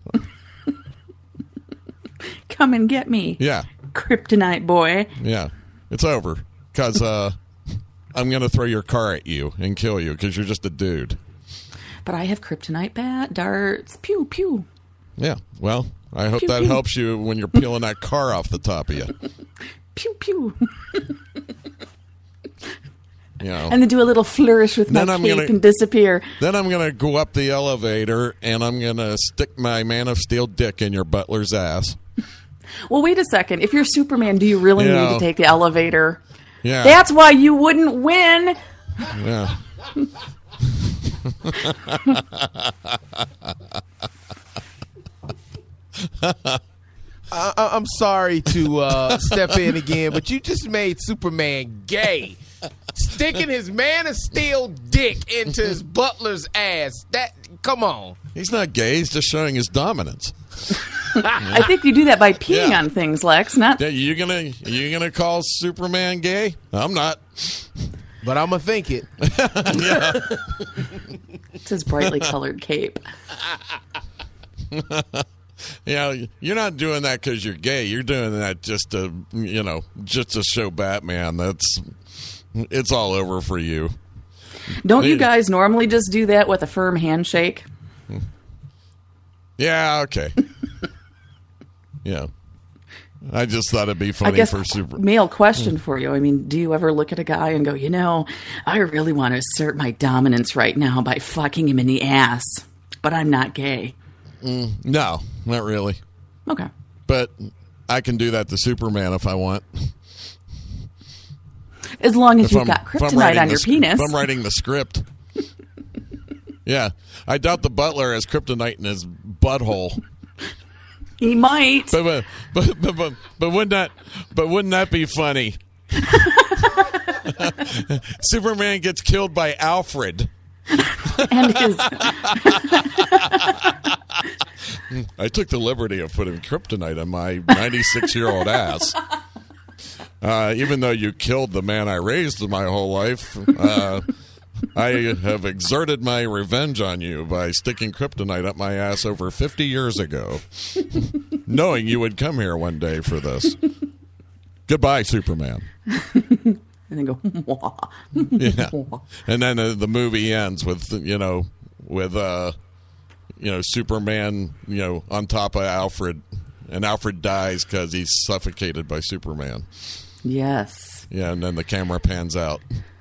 Come and get me. Yeah. Kryptonite boy. Yeah. It's over. Because I'm going to throw your car at you and kill you because you're just a dude. But I have kryptonite bat darts. Pew, pew. Yeah. Well, I hope pew, that pew. helps you when you're peeling that car off the top of you. Pew, pew. And then do a little flourish with my cape and disappear. Then I'm going to go up the elevator and I'm going to stick my Man of Steel dick in your butler's ass. Well, wait a second. If you're Superman, do you really need to take the elevator? Yeah. That's why you wouldn't win. Yeah. I'm sorry to step in again, but you just made Superman gay. Sticking his Man of Steel dick into his butler's ass. Come on. He's not gay. He's just showing his dominance. I think you do that by peeing on things, Lex. Not you gonna call Superman gay? I'm not. But I'm gonna think it. Yeah. It's his brightly colored cape. You're not doing that because you're gay. You're doing that just to show Batman. It's all over for you. Don't you guys normally just do that with a firm handshake? Yeah, okay. Yeah. I just thought it'd be funny for Super. Male question for you. I mean, do you ever look at a guy and go, I really want to assert my dominance right now by fucking him in the ass, but I'm not gay? No, not really. Okay. But I can do that to Superman if I want. As long as you've got kryptonite on your penis. If I'm writing the script. Yeah. I doubt the butler has kryptonite in his butthole. He might. But wouldn't that be funny? Superman gets killed by Alfred. And his I took the liberty of putting kryptonite on my 96-year-old ass. Even though you killed the man I raised my whole life, I have exerted my revenge on you by sticking kryptonite up my ass over 50 years ago, knowing you would come here one day for this. Goodbye, Superman. and then go. Wah. Yeah. And then the movie ends with Superman, on top of Alfred, and Alfred dies because he's suffocated by Superman. Yes. Yeah, and then the camera pans out.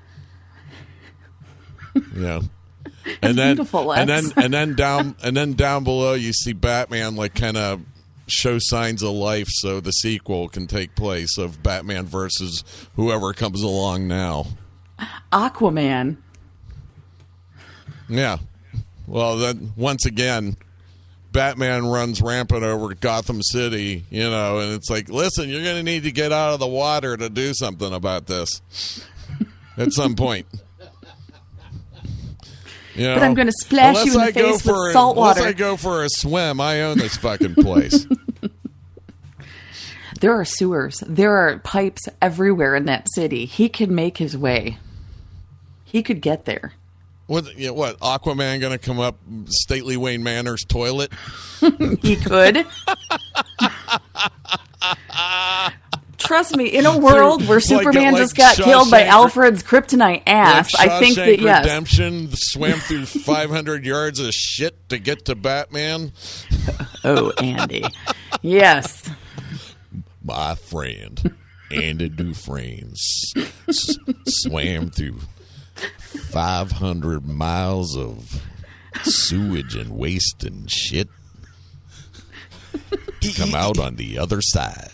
Yeah. And then beautiful, and Lex. then down below you see Batman kind of show signs of life, so the sequel can take place of Batman versus whoever comes along now. Aquaman. Yeah. Well, then once again, Batman runs rampant over Gotham City, and it's like, listen, you're going to need to get out of the water to do something about this at some point. But I'm going to splash you in the face with salt water. Unless I go for a swim, I own this fucking place. There are sewers. There are pipes everywhere in that city. He could make his way. He could get there. What? Aquaman going to come up stately Wayne Manor's toilet? He could. Trust me, in a world where Superman just got killed by Alfred's kryptonite ass, I think that, yes. Redemption swam through 500 yards of shit to get to Batman. Oh, Andy. Yes. My friend, Andy Dufresne, swam through 500 miles of sewage and waste and shit to come out on the other side.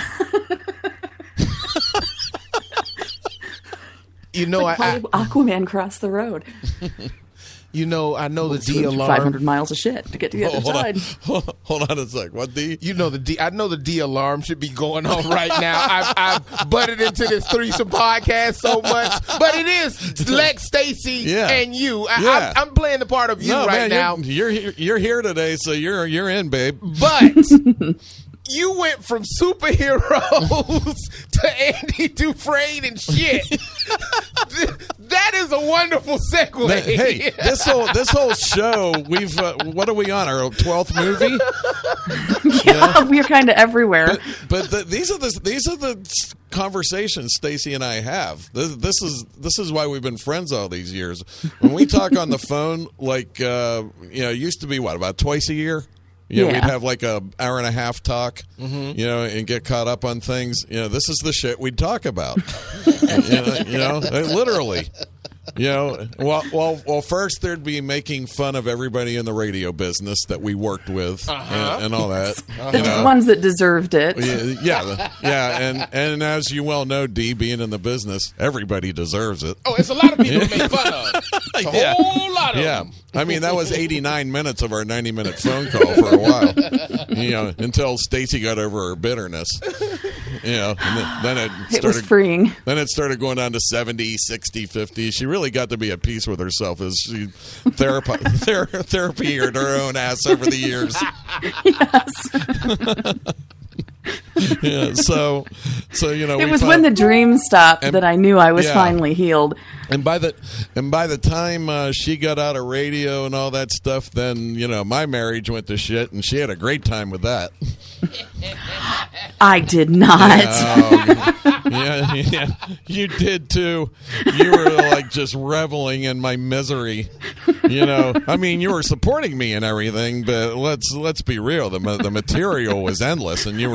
Aquaman crossed the road. I know the D alarm. 500 miles of shit to get to the other side. Hold on a sec. What D? I know the D alarm should be going on right now. I've butted into this threesome podcast so much, but it is Lex, Stacy, and you. I'm playing the part of you now. You're here today, so you're in, babe. But you went from superheroes to Andy Dufresne and shit. That is a wonderful segue. Hey, this whole show, we've what are we on, our 12th movie? Yeah, we're kind of everywhere. But these are the conversations Stacy and I have. This is why we've been friends all these years. When we talk on the phone, it used to be about twice a year. We'd have like a hour and a half talk, and get caught up on things. This is the shit we'd talk about. Literally. Well, first there'd be making fun of everybody in the radio business that we worked with and all that. The ones that deserved it. Yeah. And as you well know, D, being in the business, everybody deserves it. Oh, it's a lot of people to make fun of. It's a whole lot of them. I mean, that was 89 minutes of our 90-minute phone call for a while, until Stacy got over her bitterness. And then it was freeing. Then it started going down to 70, 60, 50. She really got to be at peace with herself as she therapy-ed her own ass over the years. Yes. So it was when the dream stopped that I knew I was finally healed. And by the time she got out of radio and all that stuff, then my marriage went to shit, and she had a great time with that. I did not. Yeah, you did too. You were just reveling in my misery. I mean, you were supporting me and everything, but let's be real. The material was endless, and you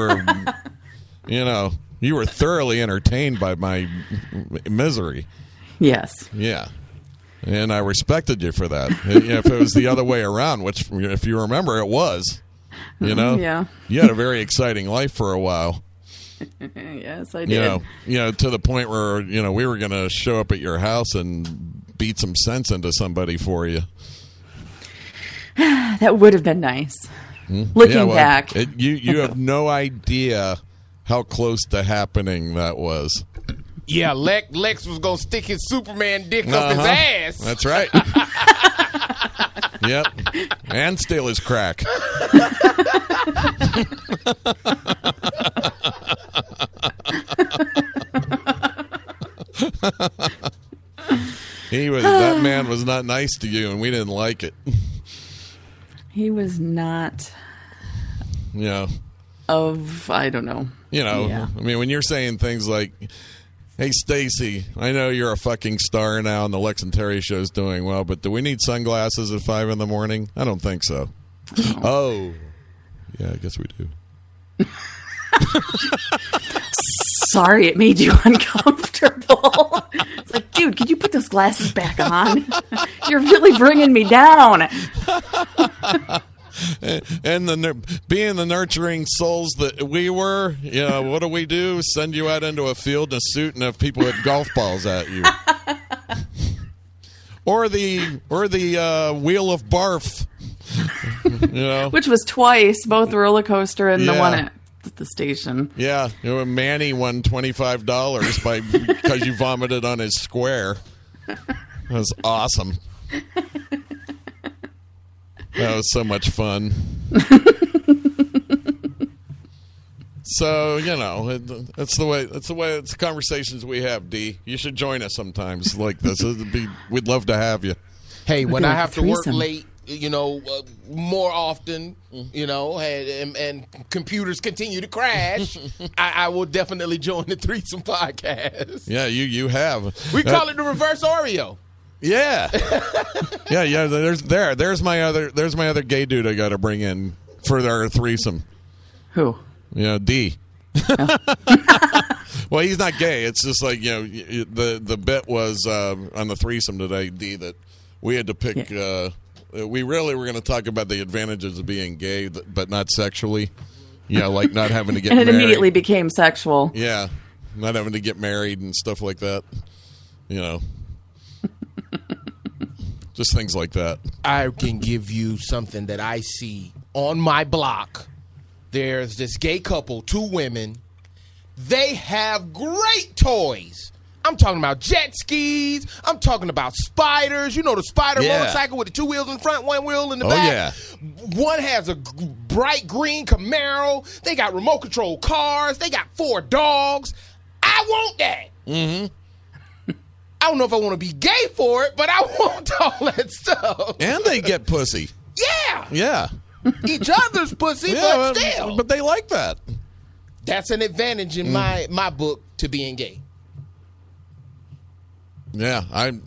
were thoroughly entertained by my misery. Yes. Yeah. And I respected you for that. If it was the other way around, which, if you remember, it was. Yeah. You had a very exciting life for a while. Yes, I did. To the point where, we were going to show up at your house and beat some sense into somebody for you. That would have been nice. Looking back. You have no idea how close to happening that was. Yeah, Lex was going to stick his Superman dick up his ass. That's right. Yep. And steal his crack. That man was not nice to you, and we didn't like it. He was not I don't know. Yeah. I mean, when you're saying things like, hey, Stacy, I know you're a fucking star now and the Lex and Terry show's doing well, but do we need sunglasses at 5 in the morning? I don't think so. Oh. Yeah, I guess we do. Sorry, it made you uncomfortable. It's like, dude, could you put those glasses back on? You're really bringing me down. And being the nurturing souls that we were, what do? Send you out into a field in a suit and have people hit golf balls at you. or the wheel of barf. Which was twice, both the roller coaster and the one at the station. Yeah, Manny won $25 because you vomited on his square. That was awesome. That was so much fun. So, that's the way. It's the conversations we have. D, you should join us sometimes like this. We'd love to have you. Hey, when I have to work late, more often, and computers continue to crash, I will definitely join the Threesome Podcast. Yeah, you have. We call it the reverse Oreo. Yeah, yeah. There's my other gay dude I got to bring in for our threesome. Who? D. Oh. Well, he's not gay. It's just like the bit was on the threesome today, D, that we had to pick. Yeah. We really were going to talk about the advantages of being gay, but not sexually. Like not having to get and it married. Immediately became sexual. Yeah, not having to get married and stuff like that. Just things like that. I can give you something that I see on my block. There's this gay couple, 2 women. They have great toys. I'm talking about jet skis. I'm talking about spiders. The spider motorcycle with the 2 wheels in front, 1 wheel in the back. Yeah. One has a bright green Camaro. They got remote control cars. They got 4 dogs. I want that. Mm-hmm. I don't know if I want to be gay for it, but I want all that stuff. And they get pussy. Yeah. Yeah. Each other's pussy, but still. But they like that. That's an advantage in my book to being gay. Yeah.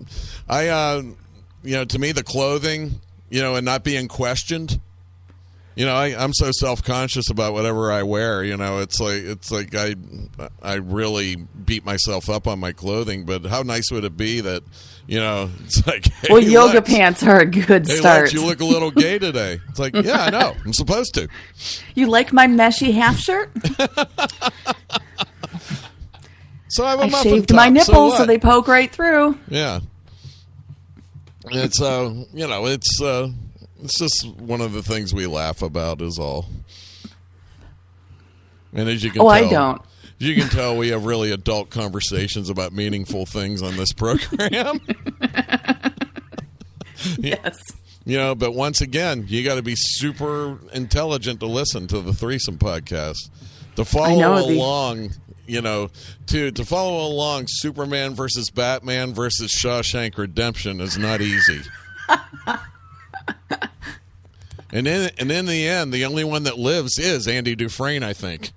To me, the clothing, and not being questioned. I'm so self-conscious about whatever I wear. It's like I really beat myself up on my clothing. But how nice would it be that, it's like, hey, well, yoga pants are a good start. Lex, you look a little gay today. It's like, yeah, I know. I'm supposed to. You like my meshy half shirt? So I have a muffin shaved top. my nipples so they poke right through. Yeah. It's it's just one of the things we laugh about is all. And as you can tell, I don't. You can tell we have really adult conversations about meaningful things on this program. Yes. But once again, you got to be super intelligent to listen to the Threesome Podcast. To follow along, to follow along Superman versus Batman versus Shawshank Redemption is not easy. And in the end, the only one that lives is Andy Dufresne, I think.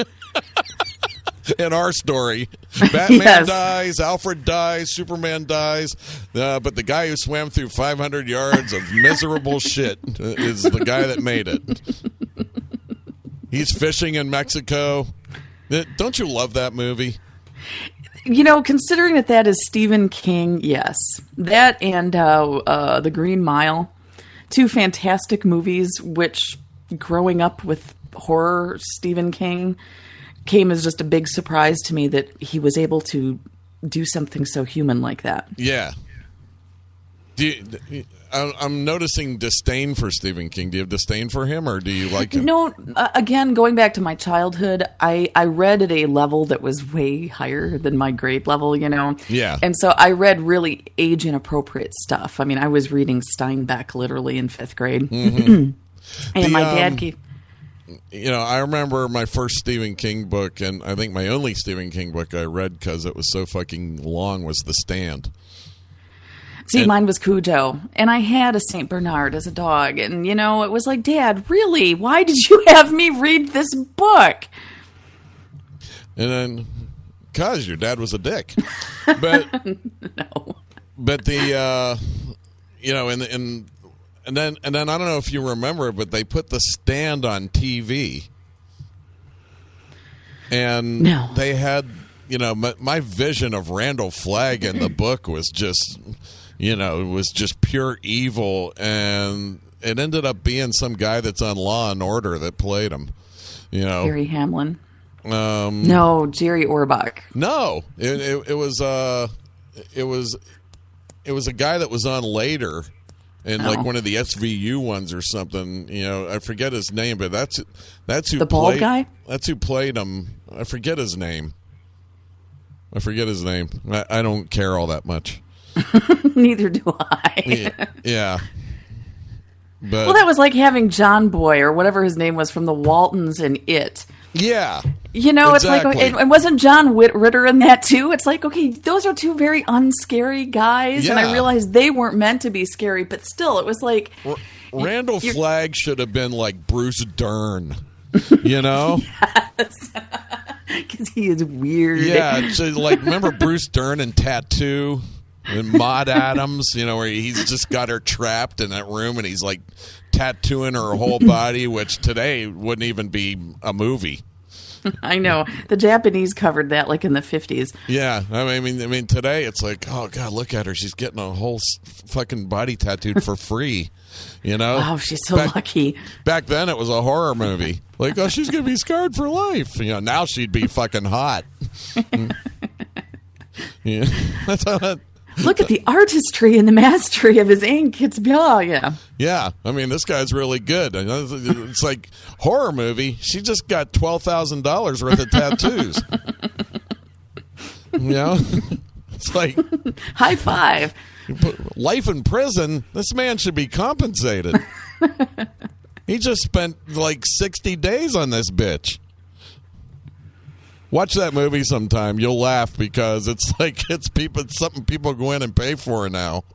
In our story, Batman dies, Alfred dies, Superman dies, but the guy who swam through 500 yards of miserable shit is the guy that made it. He's fishing in Mexico. Don't you love that movie? Considering that is Stephen King, yes. That and The Green Mile, 2 fantastic movies, which growing up with horror Stephen King came as just a big surprise to me that he was able to do something so human like that. Yeah. I'm noticing disdain for Stephen King. Do you have disdain for him, or do you like him? No, again, going back to my childhood, I read at a level that was way higher than my grade level, Yeah. And so I read really age-inappropriate stuff. I mean, I was reading Steinbeck literally in 5th grade. And my dad gave... I remember my first Stephen King book, and I think my only Stephen King book I read because it was so fucking long was The Stand. See, mine was Cujo, and I had a St. Bernard as a dog, and, it was like, Dad, really? Why did you have me read this book? And then, because your dad was a dick. But, No. But the, and then I don't know if you remember, but they put The Stand on TV. And No. they had, my vision of Randall Flagg in the book was just... it was just pure evil, and it ended up being some guy that's on Law and Order that played him. Harry Hamlin. No, Jerry Orbach. No, it was a guy that was on later, in like one of the SVU ones or something. I forget his name, but that's who the bald guy. That's who played him. I forget his name. I don't care all that much. Neither do I. Yeah. But, well, that was like having John Boy or whatever his name was from the Waltons in It. Yeah. It's like, Exactly. and wasn't John Ritter in that too? It's like, okay, those are two very unscary guys, and I Yeah. realized they weren't meant to be scary, but still, it was like... Randall Flagg should have been like Bruce Dern, Because he is weird. Yeah, so remember Bruce Dern in Tattoo? And Maude Adams, where he's just got her trapped in that room and he's like tattooing her whole body, which today wouldn't even be a movie. I know. The Japanese covered that like in the 50s. Yeah, I mean today it's like, oh God, look at her. She's getting a whole fucking body tattooed for free. Wow, she's so lucky. Back then it was a horror movie. Like, oh, she's going to be scarred for life. Now she'd be fucking hot. Yeah, that's how that... Look at the artistry and the mastery of his ink. It's yeah. Yeah, I mean, this guy's really good. It's like horror movie. She just got $12,000 worth of tattoos. It's like high five. Life in prison. This man should be compensated. He just spent like 60 days on this bitch. Watch that movie sometime. You'll laugh because it's something people go in and pay for now.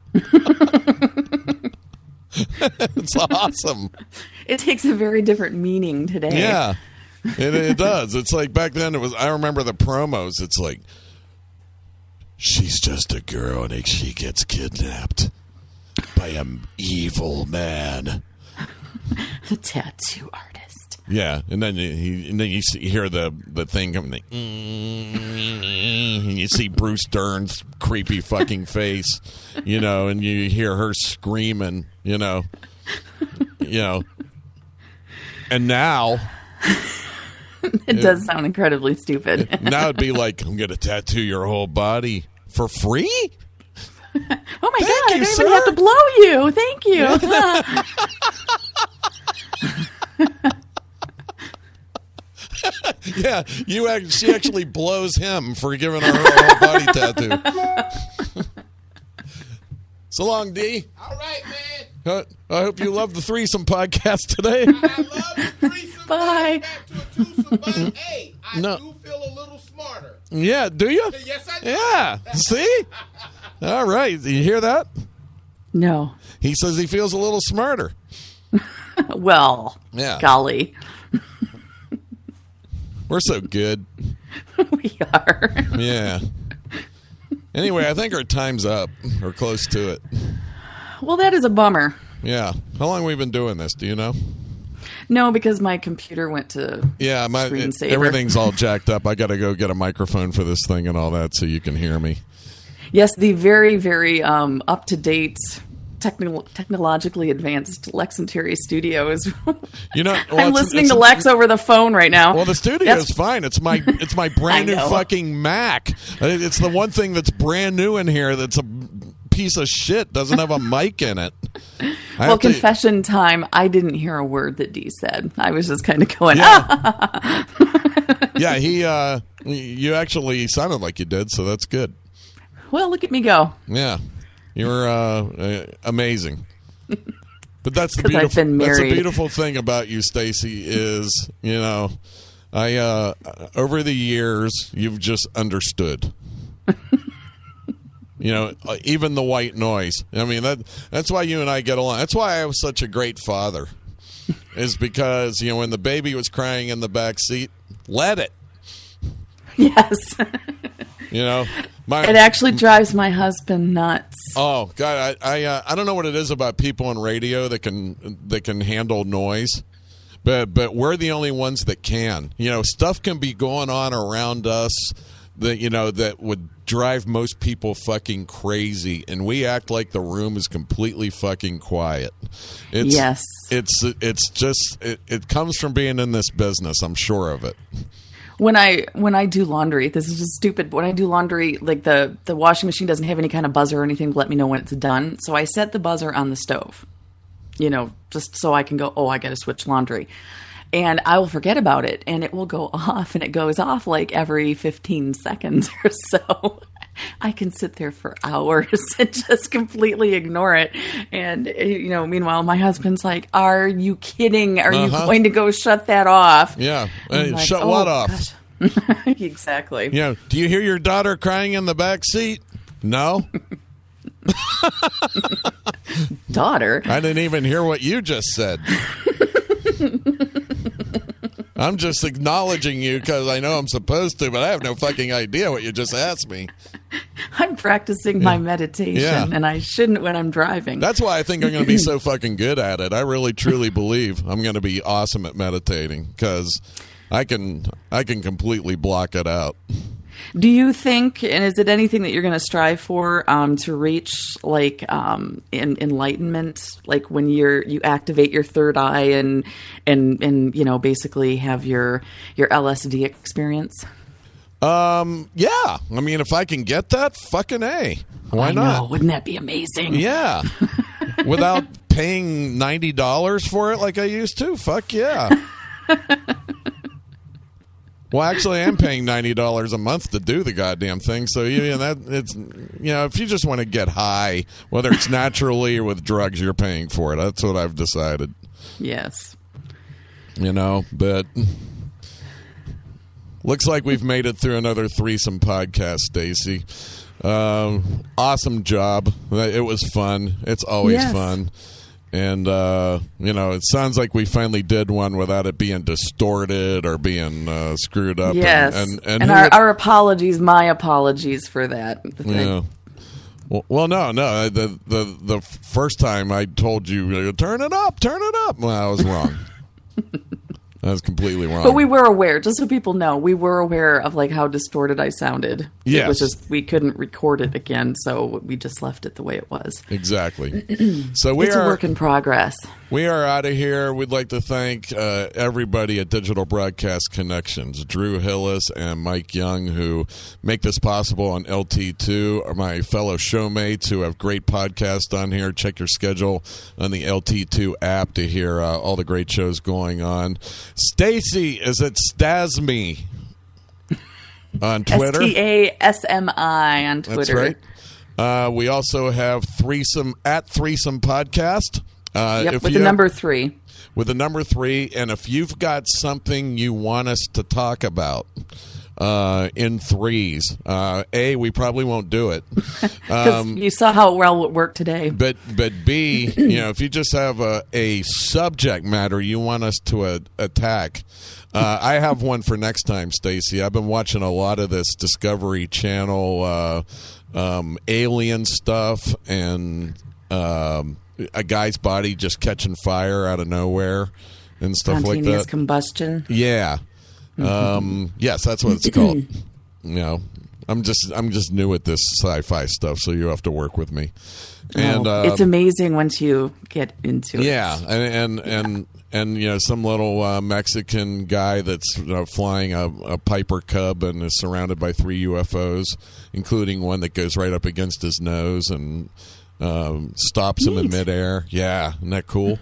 It's awesome. It takes a very different meaning today. Yeah, it does. It's like back then it was, I remember the promos. It's like, she's just a girl and she gets kidnapped by an evil man. A tattoo artist. Yeah, and then you hear the thing coming, and you see Bruce Dern's creepy fucking face, and you hear her screaming, and now it does sound incredibly stupid. Now it'd be like, I'm gonna tattoo your whole body for free. Oh my God! you, I don't sir. even have to blow you. Thank you. Yeah, she actually blows him for giving her whole body tattoo. So long, D. All right, man. I hope you love the Threesome podcast today. I love the threesome. Bye. Back to a twosome, but hey, I No. do feel a little smarter. Yeah, do you? Yes, I do. Yeah. See? All right. You hear that? No. He says he feels a little smarter. Well, Yeah. golly. We're so good. We are. Yeah. Anyway, I think our time's up. Or close to it. Well, that is a bummer. Yeah. How long have we been doing this? Do you know? No, because my computer went to screensaver. Everything's all jacked up. I got to go get a microphone for this thing and all that so you can hear me. Yes, the very, very up-to-date, technologically advanced Lex and Terry Studios. I'm listening to Lex over the phone right now. Well, the studio is fine. It's my brand new fucking Mac. It's the one thing that's brand new in here that's a piece of shit. Doesn't have a mic in it. Well, confession time. I didn't hear a word that Dee said. I was just kind of going, Yeah, you actually sounded like you did, so that's good. Well, look at me go. Yeah, you're amazing. But that's the 'Cause I've been That's the married. beautiful thing about you, Stacy. Is I over the years you've just understood. Even the white noise. I mean, that's why you and I get along. That's why I was such a great father, is because, when the baby was crying in the back seat, let it. Yes. It actually drives my husband nuts. Oh, God, I don't know what it is about people on radio that can handle noise. But we're the only ones that can. Stuff can be going on around us that would drive most people fucking crazy, and we act like the room is completely fucking quiet. Yes. It's just it comes from being in this business. I'm sure of it. When I do laundry, this is just stupid, but when I do laundry, like the washing machine doesn't have any kind of buzzer or anything to let me know when it's done. So I set the buzzer on the stove, just so I can go, oh, I got to switch laundry. And I will forget about it, and it will go off, and it goes off like every 15 seconds or so. I can sit there for hours and just completely ignore it. And, meanwhile, my husband's like, are you kidding? Are you going to go shut that off? Yeah. Like, shut what off? Exactly. Do you hear your daughter crying in the back seat? No. Daughter? I didn't even hear what you just said. I'm just acknowledging you because I know I'm supposed to, but I have no fucking idea what you just asked me. I'm practicing my meditation, and I shouldn't when I'm driving. That's why I think I'm going to be so fucking good at it. I really, truly believe I'm going to be awesome at meditating because I can completely block it out. Do you think, and is it anything that you're going to strive for to reach, like enlightenment, like when you activate your third eye and basically have your LSD experience? Yeah. I mean, if I can get that, fucking A. Why not? Wouldn't that be amazing? Yeah. Without paying $90 for it like I used to. Fuck yeah. Well, actually, I'm paying $90 a month to do the goddamn thing. So if you just want to get high, whether it's naturally or with drugs, you're paying for it. That's what I've decided. Yes. But looks like we've made it through another threesome podcast, Stacy. Awesome job. It was fun. It's always fun. And, it sounds like we finally did one without it being distorted or being screwed up. Yes. And our apologies, my apologies for that. Yeah. Well, no. The first time I told you, turn it up. Well, I was wrong. I was completely wrong. But we were aware, just so people know, we were aware of like how distorted I sounded. Yes. It was just, we couldn't record it again, so we just left it the way it was. Exactly. So it's a work in progress. We are out of here. We'd like to thank everybody at Digital Broadcast Connections, Drew Hillis and Mike Young, who make this possible on LT2, are my fellow showmates who have great podcasts on here. Check your schedule on the LT2 app to hear all the great shows going on. Stacy is at Stasmy on Twitter. STASMI on Twitter. That's right. We also have Threesome Podcast. With the number 3. With the number 3, and if you've got something you want us to talk about in threes, we probably won't do it. Because you saw how well it worked today. But B, if you just have a subject matter you want us to attack, I have one for next time, Stacy. I've been watching a lot of this Discovery Channel alien stuff and a guy's body just catching fire out of nowhere and stuff like that. Spontaneous combustion. Yeah. Yes, that's what it's called. I'm just new at this sci-fi stuff, so you have to work with me. And it's amazing once you get into it. Yeah, and some little Mexican guy that's flying a Piper Cub and is surrounded by 3 UFOs, including one that goes right up against his nose, and stops him in midair. Yeah, isn't that cool?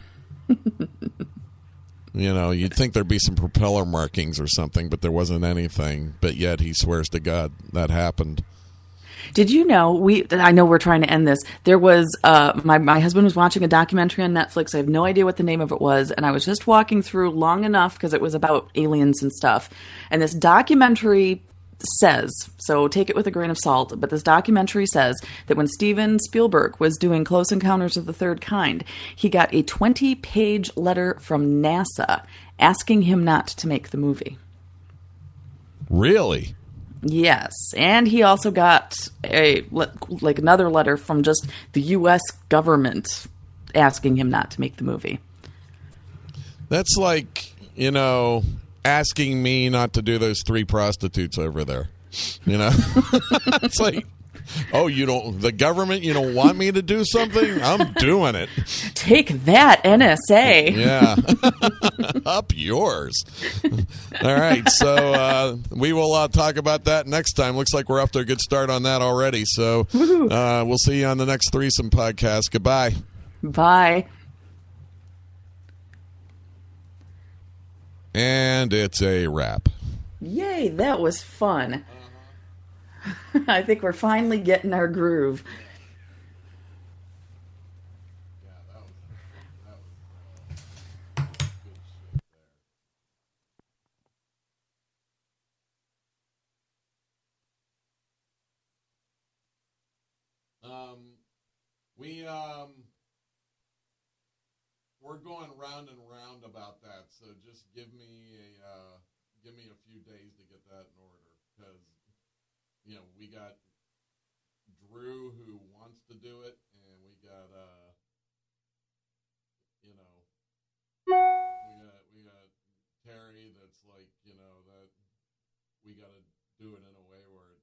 You'd think there'd be some propeller markings or something, but there wasn't anything. But yet he swears to God that happened. Did you know, I know we're trying to end this. There was, my husband was watching a documentary on Netflix. I have no idea what the name of it was. And I was just walking through long enough because it was about aliens and stuff. And this documentary says, so take it with a grain of salt, but this documentary says that when Steven Spielberg was doing Close Encounters of the Third Kind, he got a 20-page letter from NASA asking him not to make the movie. Really? Yes, and he also got another letter from just the U.S. government asking him not to make the movie. That's like, asking me not to do those 3 prostitutes over there. It's like, oh, the government, you don't want me to do something? I'm doing it. Take that, NSA. Yeah. Up yours. All right. So we will talk about that next time. Looks like we're off to a good start on that already. So we'll see you on the next Threesome podcast. Goodbye. Bye. And it's a wrap. Yay, that was fun. I think we're finally getting our groove. We're going round and round about that, so just give me a few days to get that in order, because we got Drew who wants to do it, and we got we got Terry that's like that we got to do it in a way where